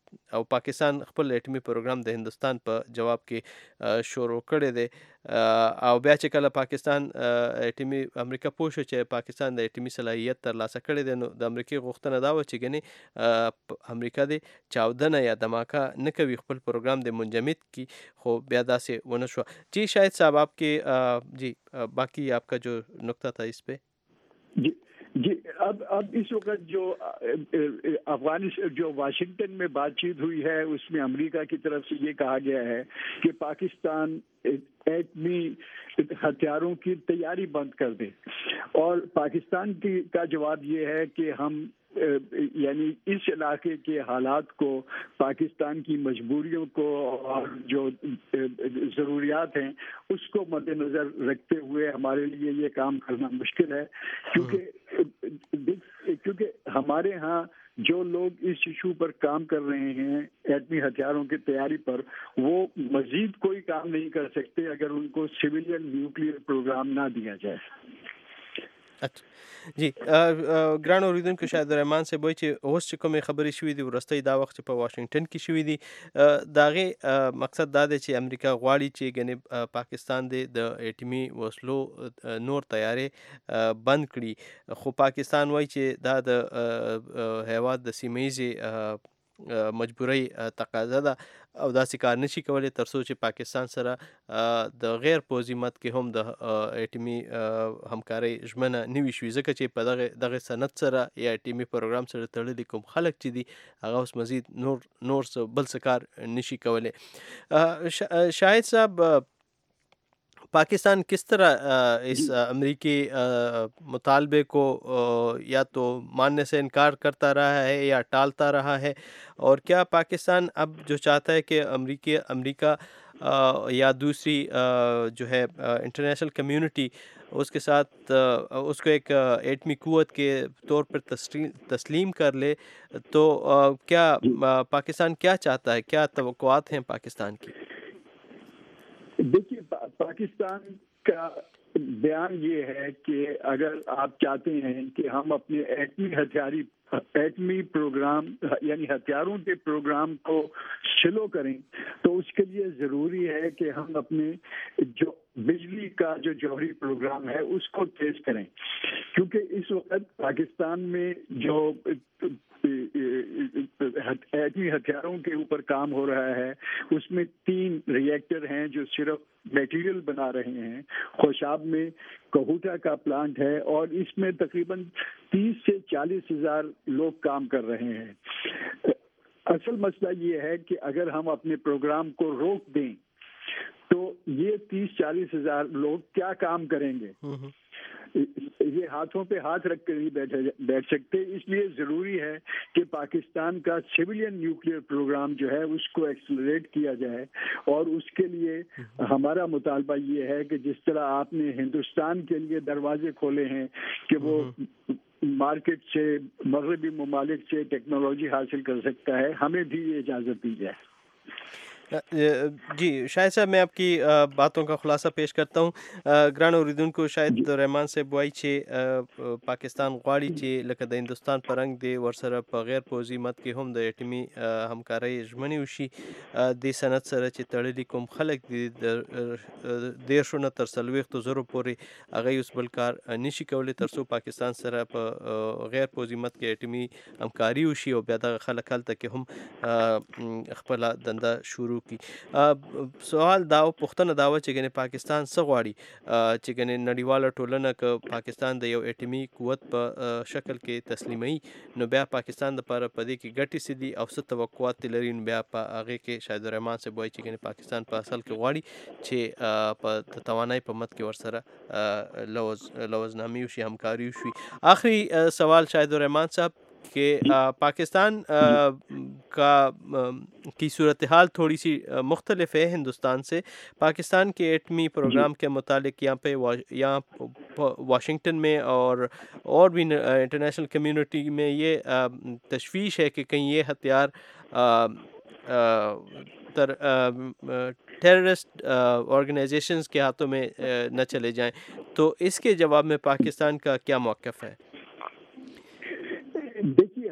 او پاکستان خپل اټمی پروګرام د هندستان په جواب کې شروع کړی دی او بیا چې کله پاکستان اټمی امریکا پوه شو چې پاکستان د اټمی صلاحیت ترلاسه کړی دی نو د امریکای غوښتنه دا و چې ګنې امریکا د چاودنه یا دھماکہ نه کوي خپل پروګرام د منجمد کی خو بیا داسې ونه شو. جی شاہد صاحب آپ کے جی باقی آپ کا جو نقطہ تھا اس پہ. جی جی اب اب اس وقت جو افغانستان جو واشنگٹن میں بات چیت ہوئی ہے اس میں امریکہ کی طرف سے یہ کہا گیا ہے کہ پاکستان ایٹمی ہتھیاروں کی تیاری بند کر دے اور پاکستان کی کا جواب یہ ہے کہ ہم یعنی اس علاقے کے حالات کو پاکستان کی مجبوریوں کو اور جو ضروریات ہیں اس کو مد نظر رکھتے ہوئے ہمارے لیے یہ کام کرنا مشکل ہے کیونکہ کیونکہ ہمارے ہاں جو لوگ اس ایشو پر کام کر رہے ہیں ایٹمی ہتھیاروں کی تیاری پر وہ مزید کوئی کام نہیں کر سکتے اگر ان کو سویلین نیوکلیئر پروگرام نہ دیا جائے. اچھا جی ګران اوریدونکو شاهد الرحمن صاحب وایي چې اوس چې کومې خبرې شوې دي وروستۍ دا وخت چې په واشنگټن کې شوې دي د هغې مقصد دا دی چې امریکا غواړي چې ګنې پاکستان دی د اټمي وسلو نور تیارې بند کړي خو پاکستان وایي چې دا د هیواد د سیمه ییزې مجبورۍ تقاضا ده او داسې کار نشي کولی تر څو چې پاکستان سره د غیر پوځي مد کې هم د اټمي همکارۍ ژمنه نه وي شوې ځکه چې په دغه دغه سند سره یا اټمي پروګرام سره تړلي کوم خلک چې دي هغه اوس مزید نور نور څه بل څه کار نشي کولی. شاهد صاحب پاکستان کس طرح اس امریکی مطالبے کو یا تو ماننے سے انکار کرتا رہا ہے یا ٹالتا رہا ہے اور کیا پاکستان اب جو چاہتا ہے کہ امریکی امریکہ یا دوسری جو ہے انٹرنیشنل کمیونٹی اس کے ساتھ اس کو ایک ایٹمی قوت کے طور پر تسلیم کر لے تو کیا پاکستان کیا چاہتا ہے, کیا توقعات ہیں پاکستان کی؟ دیکھیے پاکستان کا بیان یہ ہے کہ اگر آپ چاہتے ہیں کہ ہم اپنے ایٹمی ہتھیاری ایٹمی پروگرام یعنی ہتھیاروں کے پروگرام کو سلو کریں تو اس کے لیے ضروری ہے کہ ہم اپنے جو بجلی کا جو جوہری پروگرام ہے اس کو تیز کریں, کیونکہ اس وقت پاکستان میں جو ایٹمی ہتھیاروں کے اوپر کام ہو رہا ہے اس میں تین ری ایکٹر ہیں جو صرف میٹیریل بنا رہے ہیں. خوشاب میں کہوٹا کا پلانٹ ہے اور اس میں تقریباً تیس سے چالیس ہزار لوگ کام کر رہے ہیں. اصل مسئلہ یہ ہے کہ اگر ہم اپنے پروگرام کو روک دیں تو یہ تیس چالیس ہزار لوگ کیا کام کریں گے؟ یہ ہاتھوں پہ ہاتھ رکھ کر نہیں بیٹھے بیٹھ سکتے. اس لیے ضروری ہے کہ پاکستان کا سویلین نیوکلیئر پروگرام جو ہے اس کو ایکسلریٹ کیا جائے اور اس کے لیے ہمارا مطالبہ یہ ہے کہ جس طرح آپ نے ہندوستان کے لیے دروازے کھولے ہیں کہ وہ مارکیٹ سے مغربی ممالک سے ٹیکنالوجی حاصل کر سکتا ہے, ہمیں بھی یہ اجازت دی جائے. جی شاہد صاحب میں آپ کی باتوں کا خلاصہ پیش کرتا ہوں. ګران اوریدونکو شاهد الرحمن صاحب وایي چې پاکستان غواړي چې لکه د هندوستان په رنګ دی ورسره په غیر پوځي مد کې هم د اټمي همکارۍ ژمنې وشي. د سند سره چې تړلي کوم خلک دي د دیرشو نه تر څلوېښتو زرو پورې هغه اوس بل کار نشي کولی تر څو پاکستان سره په غیر پوځي مد کې اټمي همکاري وشي او بیا دغه خلک هلته کې هم خپله دنده شروع کی. سوال دا پوښتنه دا و چې ګنې پاکستان څه غواړي چې ګنې نړیواله ټولنه که پاکستان د یو اټمي قوت په شکل کې تسلیموي نو بیا پاکستان دپاره په دې کې ګټې څه دي او څه توقعات لري نو بیا په هغې کې شاهد الرحمن صاحب وایي چې ګنې پاکستان په اصل کې غواړي چې په توانایي په مد کې ورسره لوز لوزنامي وشي, همکاري وشي. آخری سوال شاهد الرحمن صاحب کہ پاکستان کا کی صورتحال تھوڑی سی مختلف ہے ہندوستان سے. پاکستان کے ایٹمی پروگرام کے متعلق یہاں پہ یہاں واشنگٹن میں اور اور بھی انٹرنیشنل کمیونٹی میں یہ تشویش ہے کہ کہیں یہ ہتھیار تر ٹیررسٹ آرگنائزیشنز کے ہاتھوں میں نہ چلے جائیں, تو اس کے جواب میں پاکستان کا کیا موقف ہے؟ دیکھیے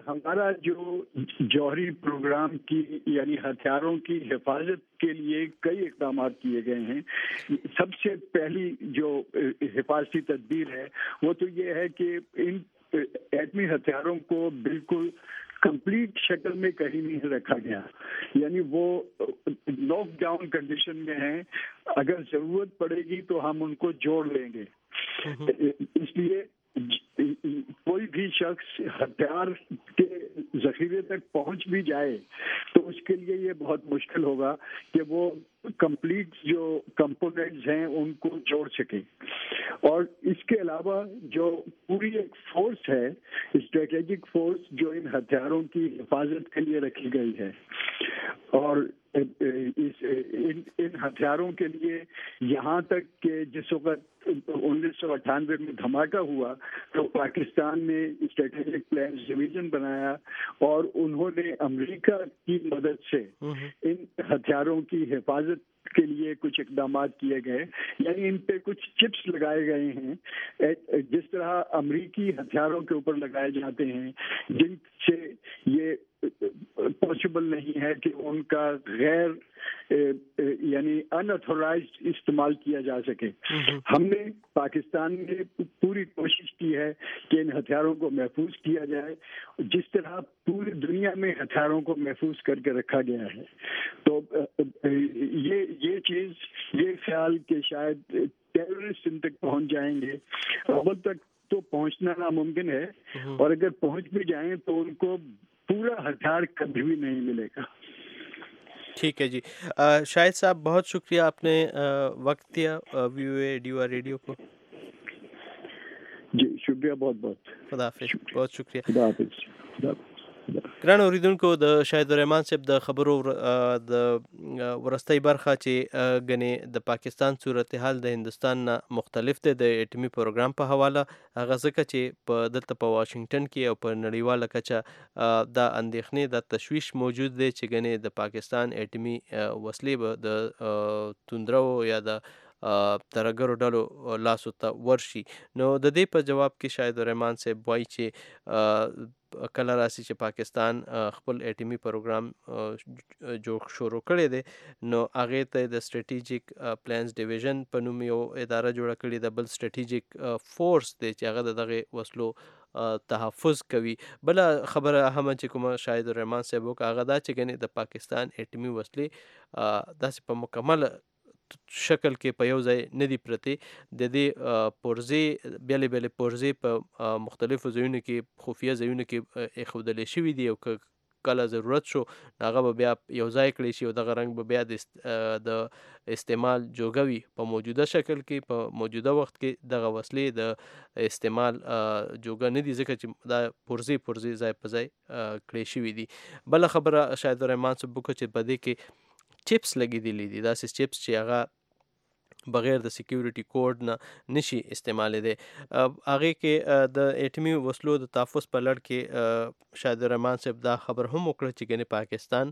हमारा जो जौहरी प्रोग्राम की यानी हथियारों की हिफाजत के लिए कई इकदाम किए गए हैं। सबसे पहली जो हिफाजती तदबीर है वो तो ये है कि इन एटमी हथियारों को बिल्कुल कंप्लीट शक्ल में कहीं नहीं रखा गया, यानी वो लॉकडाउन कंडीशन में है। अगर जरूरत पड़ेगी तो हम उनको जोड़ लेंगे। इसलिए कोई भी शख्स हथियार के जखीरे तक पहुंच भी जाए तो उसके लिए ये बहुत मुश्किल होगा कि वो कंप्लीट जो कंपोनेंट्स हैं उनको जोड़ सके। और इसके अलावा जो पूरी एक फोर्स है, स्ट्रेटेजिक फोर्स, जो इन हथियारों की हिफाजत के लिए रखी गई है, और इस इन इन हथियारों के लिए यहाँ तक कि जिस वक्त उन्नीस सौ अट्ठानवे में धमाका हुआ तो पाकिस्तान ने स्ट्रेटेजिक प्लान्स डिवीजन बनाया और उन्होंने अमेरिका की मदद से इन हथियारों की हिफाजत के लिए कुछ इकदाम किए गए, यानी इन पे कुछ चिप्स लगाए गए हैं जिस तरह अमेरिकी हथियारों के ऊपर लगाए जाते हैं, जिनसे ये पॉसिबल नहीं है कि उनका गैर यानी अनऑथोराइज्ड इस्तेमाल किया जा सके। हमने पाकिस्तान में पूरी कोशिश की है कि इन हथियारों को महफूज किया जाए जिस तरह पूरी दुनिया में हथियारों को महफूज करके रखा गया है। तो ये ये चीज, ये ख्याल कि शायद टेररिस्ट इन तक पहुंच जाएंगे, अव्वल तक तो पहुंचना नामुमकिन है, और अगर पहुंच भी जाएं तो उनको पूरा हथियार कभी भी नहीं मिलेगा। ठीक है जी। आ, शाहिद साहब, बहुत शुक्रिया आपने वक्त दिया वीओए डीवा रेडियो को। जी शुक्रिया, बहुत बहुत खुदा हाफिज। बहुत शुक्रिया। खुदा हाफिज। खुदा हाफिज। ګران اوریدونکو، د شاهد الرحمن صاحب د خبرو د ورستۍ برخه چې غني د پاکستان صورتحال د هندستان نه مختلف دی د اټمی پروګرام په حواله، هغه ځکه چې په دلته په واشنگټن کې او په نړیواله کچه د اندېښنې د تشویش موجود دی چې غني د پاکستان اټمی وسلې به د توندرو یا د ترګرو ډلو لاسو ته ورشي. نو د دې په جواب کې شاهد الرحمن صاحب وایي چې کله راسي چې پاکستان خپل اټمی پروګرام جوړ شروع کړی دی، نو هغه ته د سټریټیجیک پلانز ډیویژن په نوم یو اداره جوړه کړې ده، بل سټریټیجیک فورس دی چې هغه دغه وسلو تحفظ کوي. بل خبره هم چې کوم شاهد الرحمن صاحب وکړه هغه دا چې ګنې د پاکستان اټمی وسلې داسې په مکمل شکل کې په یو ځای نه دي پرتې، د دې پرزې بیلې بیلې پرزې په مختلفو ځایونو کې خفیه ځایونو کې ایښودلې شوي دي، او که کله ضرورت شو هغه به بیا یو ځای کړی شي او دغه رنګ به بیا د استعمال جوګه وي. په موجوده شکل کې په موجوده وخت کې دغه وسلې د استعمال جوګه نه دي ځکه چې دا پرزې پرزې ځای په ځای کړی شوي دي. بله خبره شاهد الرحمن صاحب وکړه چې په دې کې چپس لګېدلي دي، داسې چپس چې هغه بغیر د سیکیورټي کوډ نه نشي استعمالیدی. هغې کې د اټمي وسلو د تحفظ په لړ کې شاهد الرحمن صاحب دا خبر هم وکړه چې ګنې پاکستان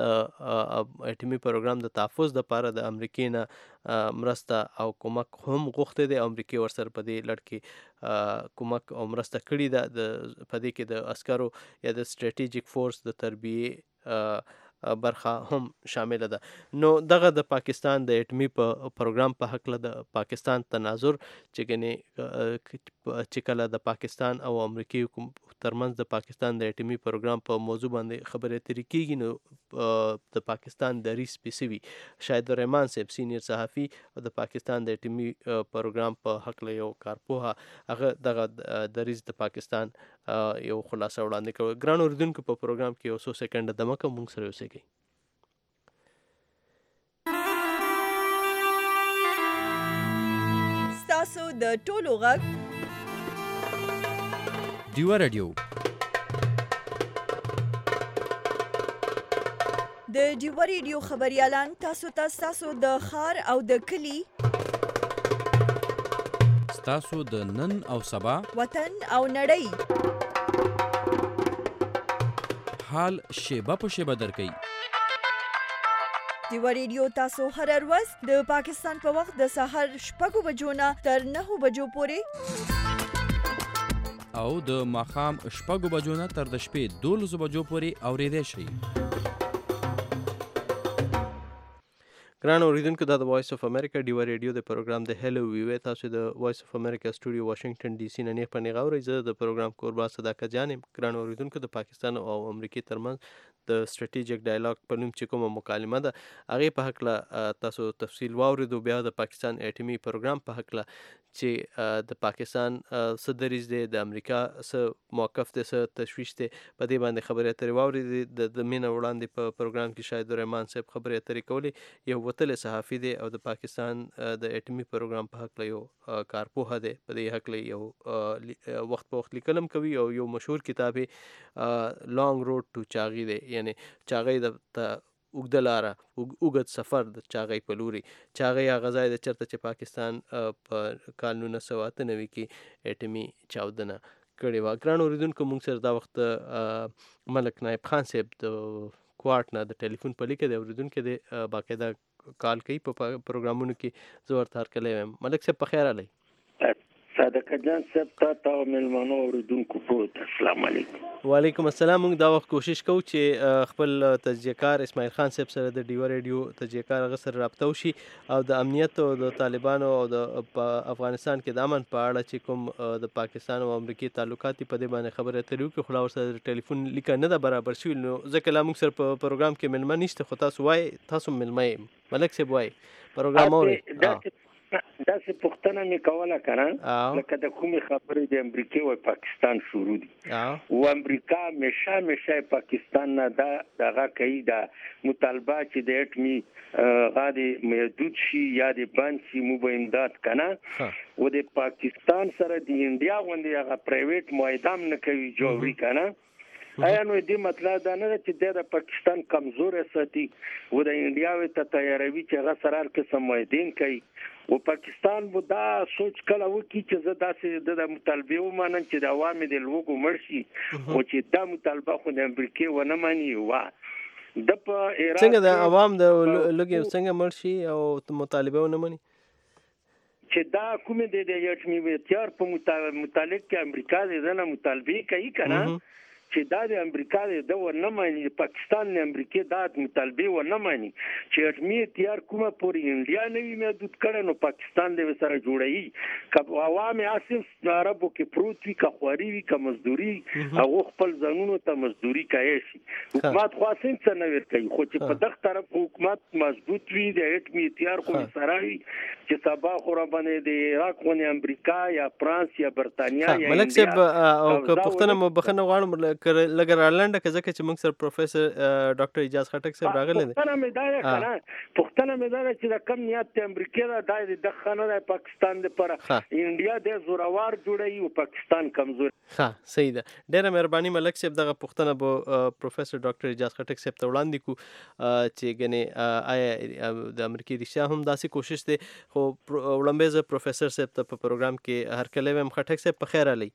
د اټمي پروګرام د تحفظ دپاره د امریکې نه مرسته او کومک هم غوښتی دی. امریکې ورسره په دې لړ کې کومک او مرسته کړې ده. د په دې کې د عسکرو یا د سټریټیجیک فورس د تربیې برخه هم شامل ده. نو دغه د پاکستان د اټمی په پروګرام په هکله د پاکستان تناظر چې ګنې چې کله د پاکستان او امریکې ترمنځ د پاکستان د اټمی پروګرام په موضوع باندې خبرې اترې کېږي، نو د پاکستان دریځ سپیڅلی وي. شاهد الرحمن صاحب سینیر صحافي او د پاکستان د اټمی پروګرام په هکله یو کارپوهه، هغه دغه دریځ د پاکستان یو خلاصه وړاندې کړه. ګران اوریدونکو، په پروګرام کې یو څو سکنډه دمکه موږ سره اوسئ. ستاسو د ټولو غږ ډیوا رادیو د ډیوا رادیو خبريالان تاسو ته تاسو د خار او د کلی، تاسو د نن او سبا وطن او نړۍ حال شیبه په شیبه درکوي. ډیوا رادیو تاسو هر ورځ د پاکستان په وخت د سهار شپږو بجو نه تر نهو بجو پورې او د ماښام شپږو بجو نه تر د شپې دولسو بجو پورې اورېدی شئ. ګران اوریدونکو دا د وایس اف امریکا ډیوه ریډیو د پروګرام د هلو ویوې تاسو د وایس اف امریکا سټوډیو واشنگټن ډي سي نه نیغ په نیغه اورئ. زه د پروګرام کوربا صداقت جان یم. ګران اوریدونکو د پاکستان او امریکې ترمنځ د سټریټیجیک ډایلاګ په نوم چې کومه مکالمه ده هغې په هکله تاسو تفصیل واورېدو. بیا د پاکستان اټمي پروګرام په هکله چې د پاکستان څه دریځ دی، د امریکا څه موقف دی، څه تشویش دی، په دې باندې خبرې اترې واورېدې. د مینه وړاندې په پروګرام کې شاهد الرحمن صاحب خبرې اترې کولې. یو وتلی صحافي دی او د پاکستان د اټمي پروګرام په هکله یو کارپوهه دی، په دې هکله یو وخت په وخت لیکل هم کوي او یو مشهور کتاب یې لانګ روډ ټو چاغي دی، یعنی چاغۍ د اوږده لاره، اوږد سفر د چاغۍ په لوري. چاغۍ هغه ځای دی چېرته چې پاکستان په کال نولس سوه اته نوي کې اټمي چاودنه کړې وه. ګران اورېدونکو موږ سره دا وخت ملک نایب خان صاحب د کوارټ نه د ټلیفون په لیکه دی، اورېدونکی دی، باقاعده کال کوي په پروګرامونو کې. زه ورته هرکلی وایم. ملک صاحب په خیر راغلی. صادق جان صاحب تا ته مېلمانو اوریدونکو ټول السلام علیکم. وعلیکم السلام. موږ دا وخت کوشش کوو چې خپل تجزیه کار اسماعیل خان صاحب سره د ډیوه ریډیو تجزیه کار هغه سره رابطه وشي او د امنیت او د طالبانو او د افغانستان کې د امن په اړه چې کوم د پاکستان او امریکې تعلقات په دې باندې خبرې اترې وکړو. خو لا ورسره د ټلیفون لیکه نه ده برابر شوې، نو ځکه لا موږ سره په پروګرام کې مېلمه نشته. خو تاسو وایئ، تاسو مېلمه یې. ملک صاحب وایي پروګرام اورئ. داسې پوښتنه مې کوله که نه، لکه د کومې خبرې د امریکې و پاکستان شروع دي و امریکا همیشه همیشه پاکستان نه دا دغه کوي، دا مطالبه چې د اټمي هغه د محدود شي یا د بند شي، مو به امداد که نه و د پاکستان سره د انډیا غوندې هغه پرایویټ معاهده هم نه کوي جوړي که نه. آیا نو دې مطلب دا نه ده چې د پاکستان کمزوری ساتي و د انډیا ته تیاروي چې هغه سره هر قسم معاهدې کوي و پاکستان به دا سوچ کله وکړي چې زه داسې د مطالبې ومنم چې د عوامو د لوږو مړ شي، خو چې دا مطالبه خو د امریکې ونه مني. وا د په عراق څنګه د عوام د لوږې څنګه مړ شي او مطالبه ونه مني؟ چې دا کومې د اټمي تیار په متعلق کې امریکا د نه مطالبه کوي که نه، چې دا د امریکا د ونه مانی، پاکستان د امریکې دا مطالبه ونه مانی چې اټمي تیار کومه پورې انډیا نه وي محدود کړي، نو پاکستان د سره جوړوي. که عوام اساس عربو کې پروت وي، که خواري وي، که مزدوري، هغه خپل ځانونو ته مزدوري کوي شي. حکومت خو اساس څه نه ور کوي، خو چې په دغه طرف حکومت مضبوط وي، د اټمي تیار کوم سره وي چې سبا خو را باندې د عراق ونې امریکا یا فرانس یا برتانیا یا ملک صاحب او که پښتنه مو بخنه غواړم لګر لنډه که ځکه چې موږ سره پروفیسور ډاکټر اجاز خټک صاحب راغلی دی. پښتنه مې دا کنه پښتنه مې دا چې د کم نیت ته امریکا دا د دخنه د پاکستان د پر انډیا د زوروار جوړي او پاکستان کمزور. ها صحیح ده. ډیره مهرباني ملک صاحب. دغه پښتنه به پروفیسور ډاکټر اجاز خټک صاحب ته وړاندې کو چې ګنې آیا د امریکای رښتیا هم داسې کوشش دی. خو وړاندې زه پروفیسور صاحب ته په پروګرام کې هرکلی وایم. خټک صاحب په خیر راغلی.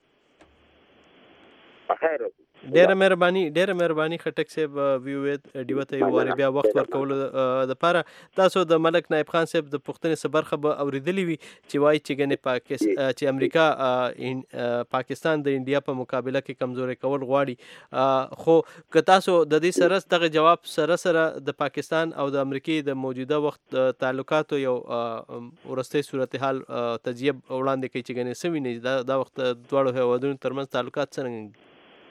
په خیر. ډیره مهرباني ډیره مهرباني خټک صاحب ویو ډیو ته یو واری بیا وخت ورکول د پاره. تاسو د ملک نایب خان صاحب د پښتنې صبرخه به اوریدلی وي چې وایي چې ګنې پاکستان چې امریکا پاکستان د انډیا په مقابله کې کمزوري کول غواړي، خو که تاسو د دې سره دغه جواب سره سره د پاکستان او د امریکای د موجوده وخت تعلقاتو یو ورسته صورتحال تجزیه وړاندې کوي چې ګنې سوي نه دا وخت دواړو هیوادونو ترمنځ تعلقات څنګه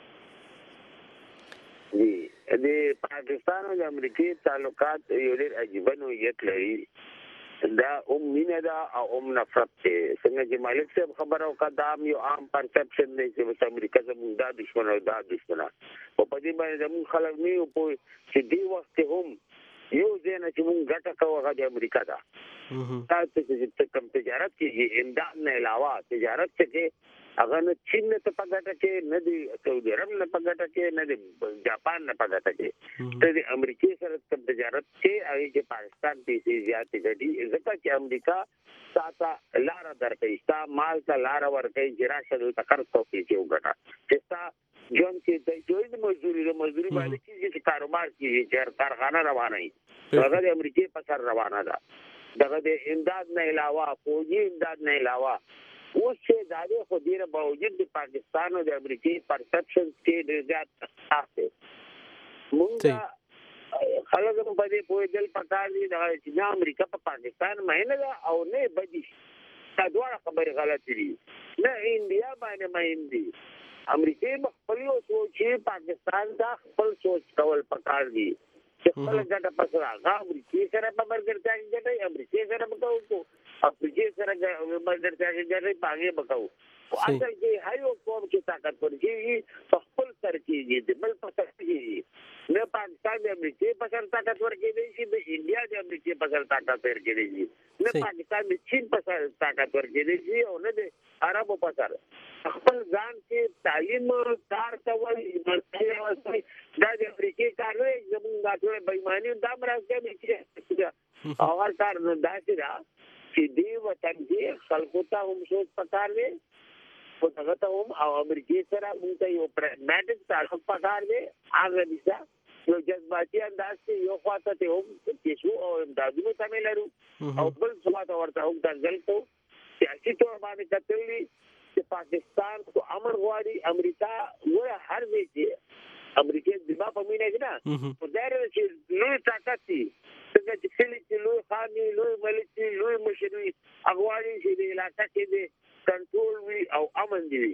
د پاکستان او د امریکای تعلقات یو ډېر عجیبه نوعیت لري. دا هم مینه ده او هم نفرت دی. څنګه چې مالک صاحب خبره وکړه دا هم یو عام پرسپشن دی چې امریکا زموږ دا دشمن او دا دشمنه، خو په دې باندې زموږ خلک نه یو پوه چې دې وخت هم یو ځای نه چې موږ ګټه کوو هغه د امریکا ده. تاسو چې کوم تجارت کې امداد نه علاوه تجارت کې هغه نه چین نه په ګټه کې، نه د سعودي عرب نه په ګټه کې، نه د جاپان نه په ګټه کې، ته د امریکای سره کوم تجارت کې هغه چې پاکستان پیسې زیاتې ګټي، ځکه چې امریکا تاسو لار درکې، تاسو مال ته لار ورکې چې راشه د تکرار توګه چې وګټه چې تاسو جون کې د جوړې د مزدوري د مزدوري باندې چې کاروبار کې چې کارخانه روانه وي هغه د امریکای په سر روانه ده. دغه د امداد نه علاوه فوجي امداد نه علاوه اوس چې دا د خو ډیره باوجود د پاکستان او د امریکای پرسپشن کې ډیر زیات تاسو مونږ خلک هم په دې پوهېدل پکار دي چې نه امریکا په پاکستان مینه ده او نه بدي دا دواړه خبرې غلطې دي نه انډیا باندې مین دي امریکای خپل سوچ پاکستان دا خپل سوچ کول پکار دي چې خپل ګټه پس راغله امریکای سره په مرګرتیا کې ګټه امریکای سره وکړو امریکای سره مرګرتیا کې ګټه باغې وکړو اصل کې هر یو قوم چې طاقت ورکړي په خپل سر کې دي بل په سر کې نه پاکستان د امریکای په سر طاقت ورکړي شي د انډیا د امریکای په سر طاقت ورکړي شي نه پاکستان د چین په سر طاقت ورکړي شي او نه د عربو په سر خپل ځان کې تعلیم کار کول ایماني دا د امریکای کار نه زموږ د ټول بېماني دا مرسته چې او هر کار نه داسې را چې دی وطن کې خلکو ته هم سوچ پکار دی او هغه ته هم او امریکای سره موږ ته یو پرګماټیک تعلق پکار دی هغه دي یو جذباتي انداز کې یو خواته ته هم کیسو او امدادونو ته لرو او بل څه ورته هم دنګل ته سیاسي تور باندې کتلې چې پاکستان کو امر غواړي امریکا وره هر ځای کې امریکای د ما په مینه کې نه په دایره چې لوی طاقت دي څنګه چې کلی چې لوی خاني لوی ملتي لوی مشري اغواړي چې د علاقې کې د کنټرول وي او امن دي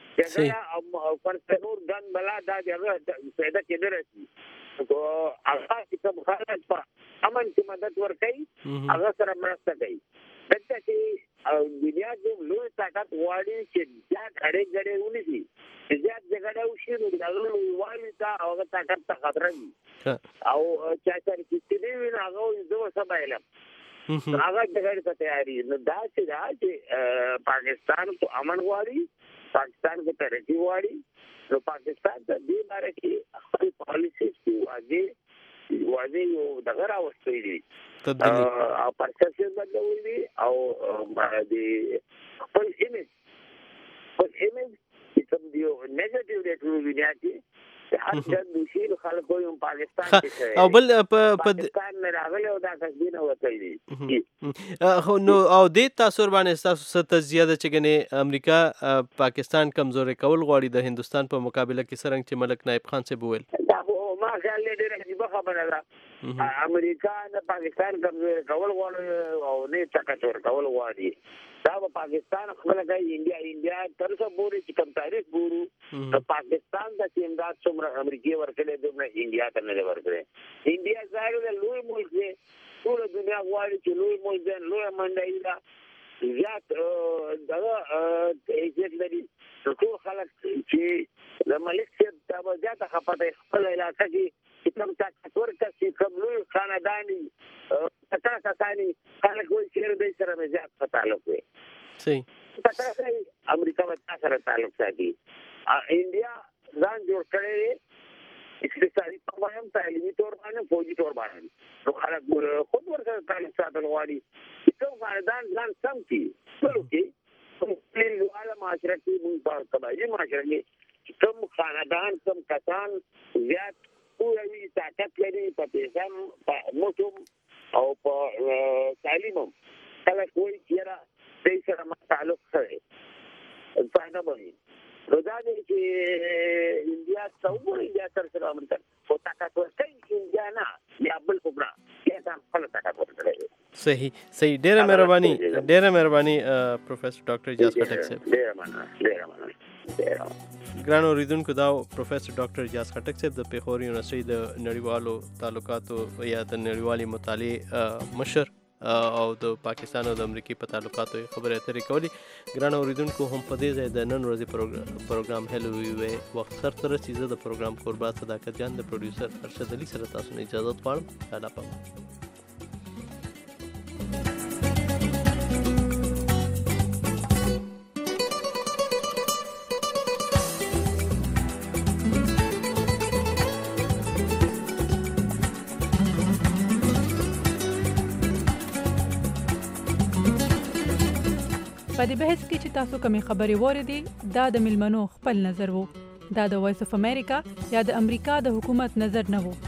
دا او پر څنور ګن بلا دا دغه پیدا کېدل راشي نو هغه چې کوم خلک په امن کې مدد ورکړي هغه سره مرسته کوي دغه چې دنیا کې لوی طاقت واړي چې ځات اړې غړې ونیسي ځات جګړه وشي نو دا لوی واړي تا هغه طاقت ته خطر دي او چې څنګه چې دې ویني هغه دوه سبایلم هغه جګړه ته تیاری نو دا چې دا چې پاکستان کو امن غواړي پاکستان کو ترقی غواړي نو پاکستان د دې باره کې خپل پالیسي کې واځي واځي یو دغه راوستي دي او پرسپشن بدلوي دي او د خپل ایمیج خپل ایمیج چې کوم دی نیگیټیو دی ټول دنیا کې هر څه د شي خلکو یو پاکستان کې او بل په پاکستان نه راغلی او دا څنګه نه وځي خو نو او د تاسو باندې تاسو ست زیاده چې ګنې امریکا پاکستان کمزوري کول غواړي د هندستان په مقابله کې سرنګ چې ملک نائب خان سے بوول دا ما خیال دې راځي خبره ده امریکا د پاکستان کمزوري کول غواړي او نه طاقت ور کول غواړي دا په پاکستان خپل کوي انډیا انډیا تر څو پورې چې کوم تاریخ ګورو د پاکستان د امداد څومره امریکای ورکړي دومره انډیا ته نه ورکړي انډیا ځای له لوی ملک دی ټول دنیا غواړي چې لوی ملک دی لوی منډای دا زیات دغه ایجنټ لري ټول خلک چې د ملک څخه د زیات خپته خپل علاقې کې کوم طاقت ورکړي کوم لوی خاندانی تاسو کسانی خلک وایي چې د سره مې زیات تعلق وي صحیح تاسو امریکا په سره تعلق ساتي انډیا ځان جوړ کړی اقتصادي پرمختګ تعلیمي تور باندې فوجي تور باندې نو خلک خود ورسره تعلق ساتل غواړي کوم خاندان ځان سم کی ټول کې کوم لوړه معاشره کې موږ په قبایلی معاشره کې کوم خاندان کوم کسان زیات پوهوي طاقت لري په پیسم په موټوم او په تعلیم خلک وایي چې دې سره ما تعلق سره څنګه باندې نو دا دې چې انډیا څو انډیا سره سره امریکا په طاقت ورکړي انډیا نه یا بل کوبرا کې دا خپل طاقت ورکړي صحیح صحیح ډیره مهرباني ډیره مهرباني پروفیسور ډاکټر اجاز خټک صاحب ډیره مننه ډیره مننه ګرانو اوریدونکو دا پروفیسور ډاکټر اجاز خټک صاحب د پیښور یونیورسيټي د نړیوالو تعلقاتو یا د نړیوالي مطالعې مشر او د پاکستان او د امریکای په تعلقاتو خبرې اترې کولې ګرانو اوریدونکو هم په دې ځای د نن ورځې پروګرام هلو وی وخت سر تر رسیدو د پروګرام قربا صداقت جان د پروډوسر ارشد علي سره تاسو نه اجازه غواړم الله پاک په دې بحث کې چې تاسو کومې خبرې واورېدې دا د ملمنو خپل نظر وو دا د وایس اف امریکا یا د امریکا د حکومت نظر نه وو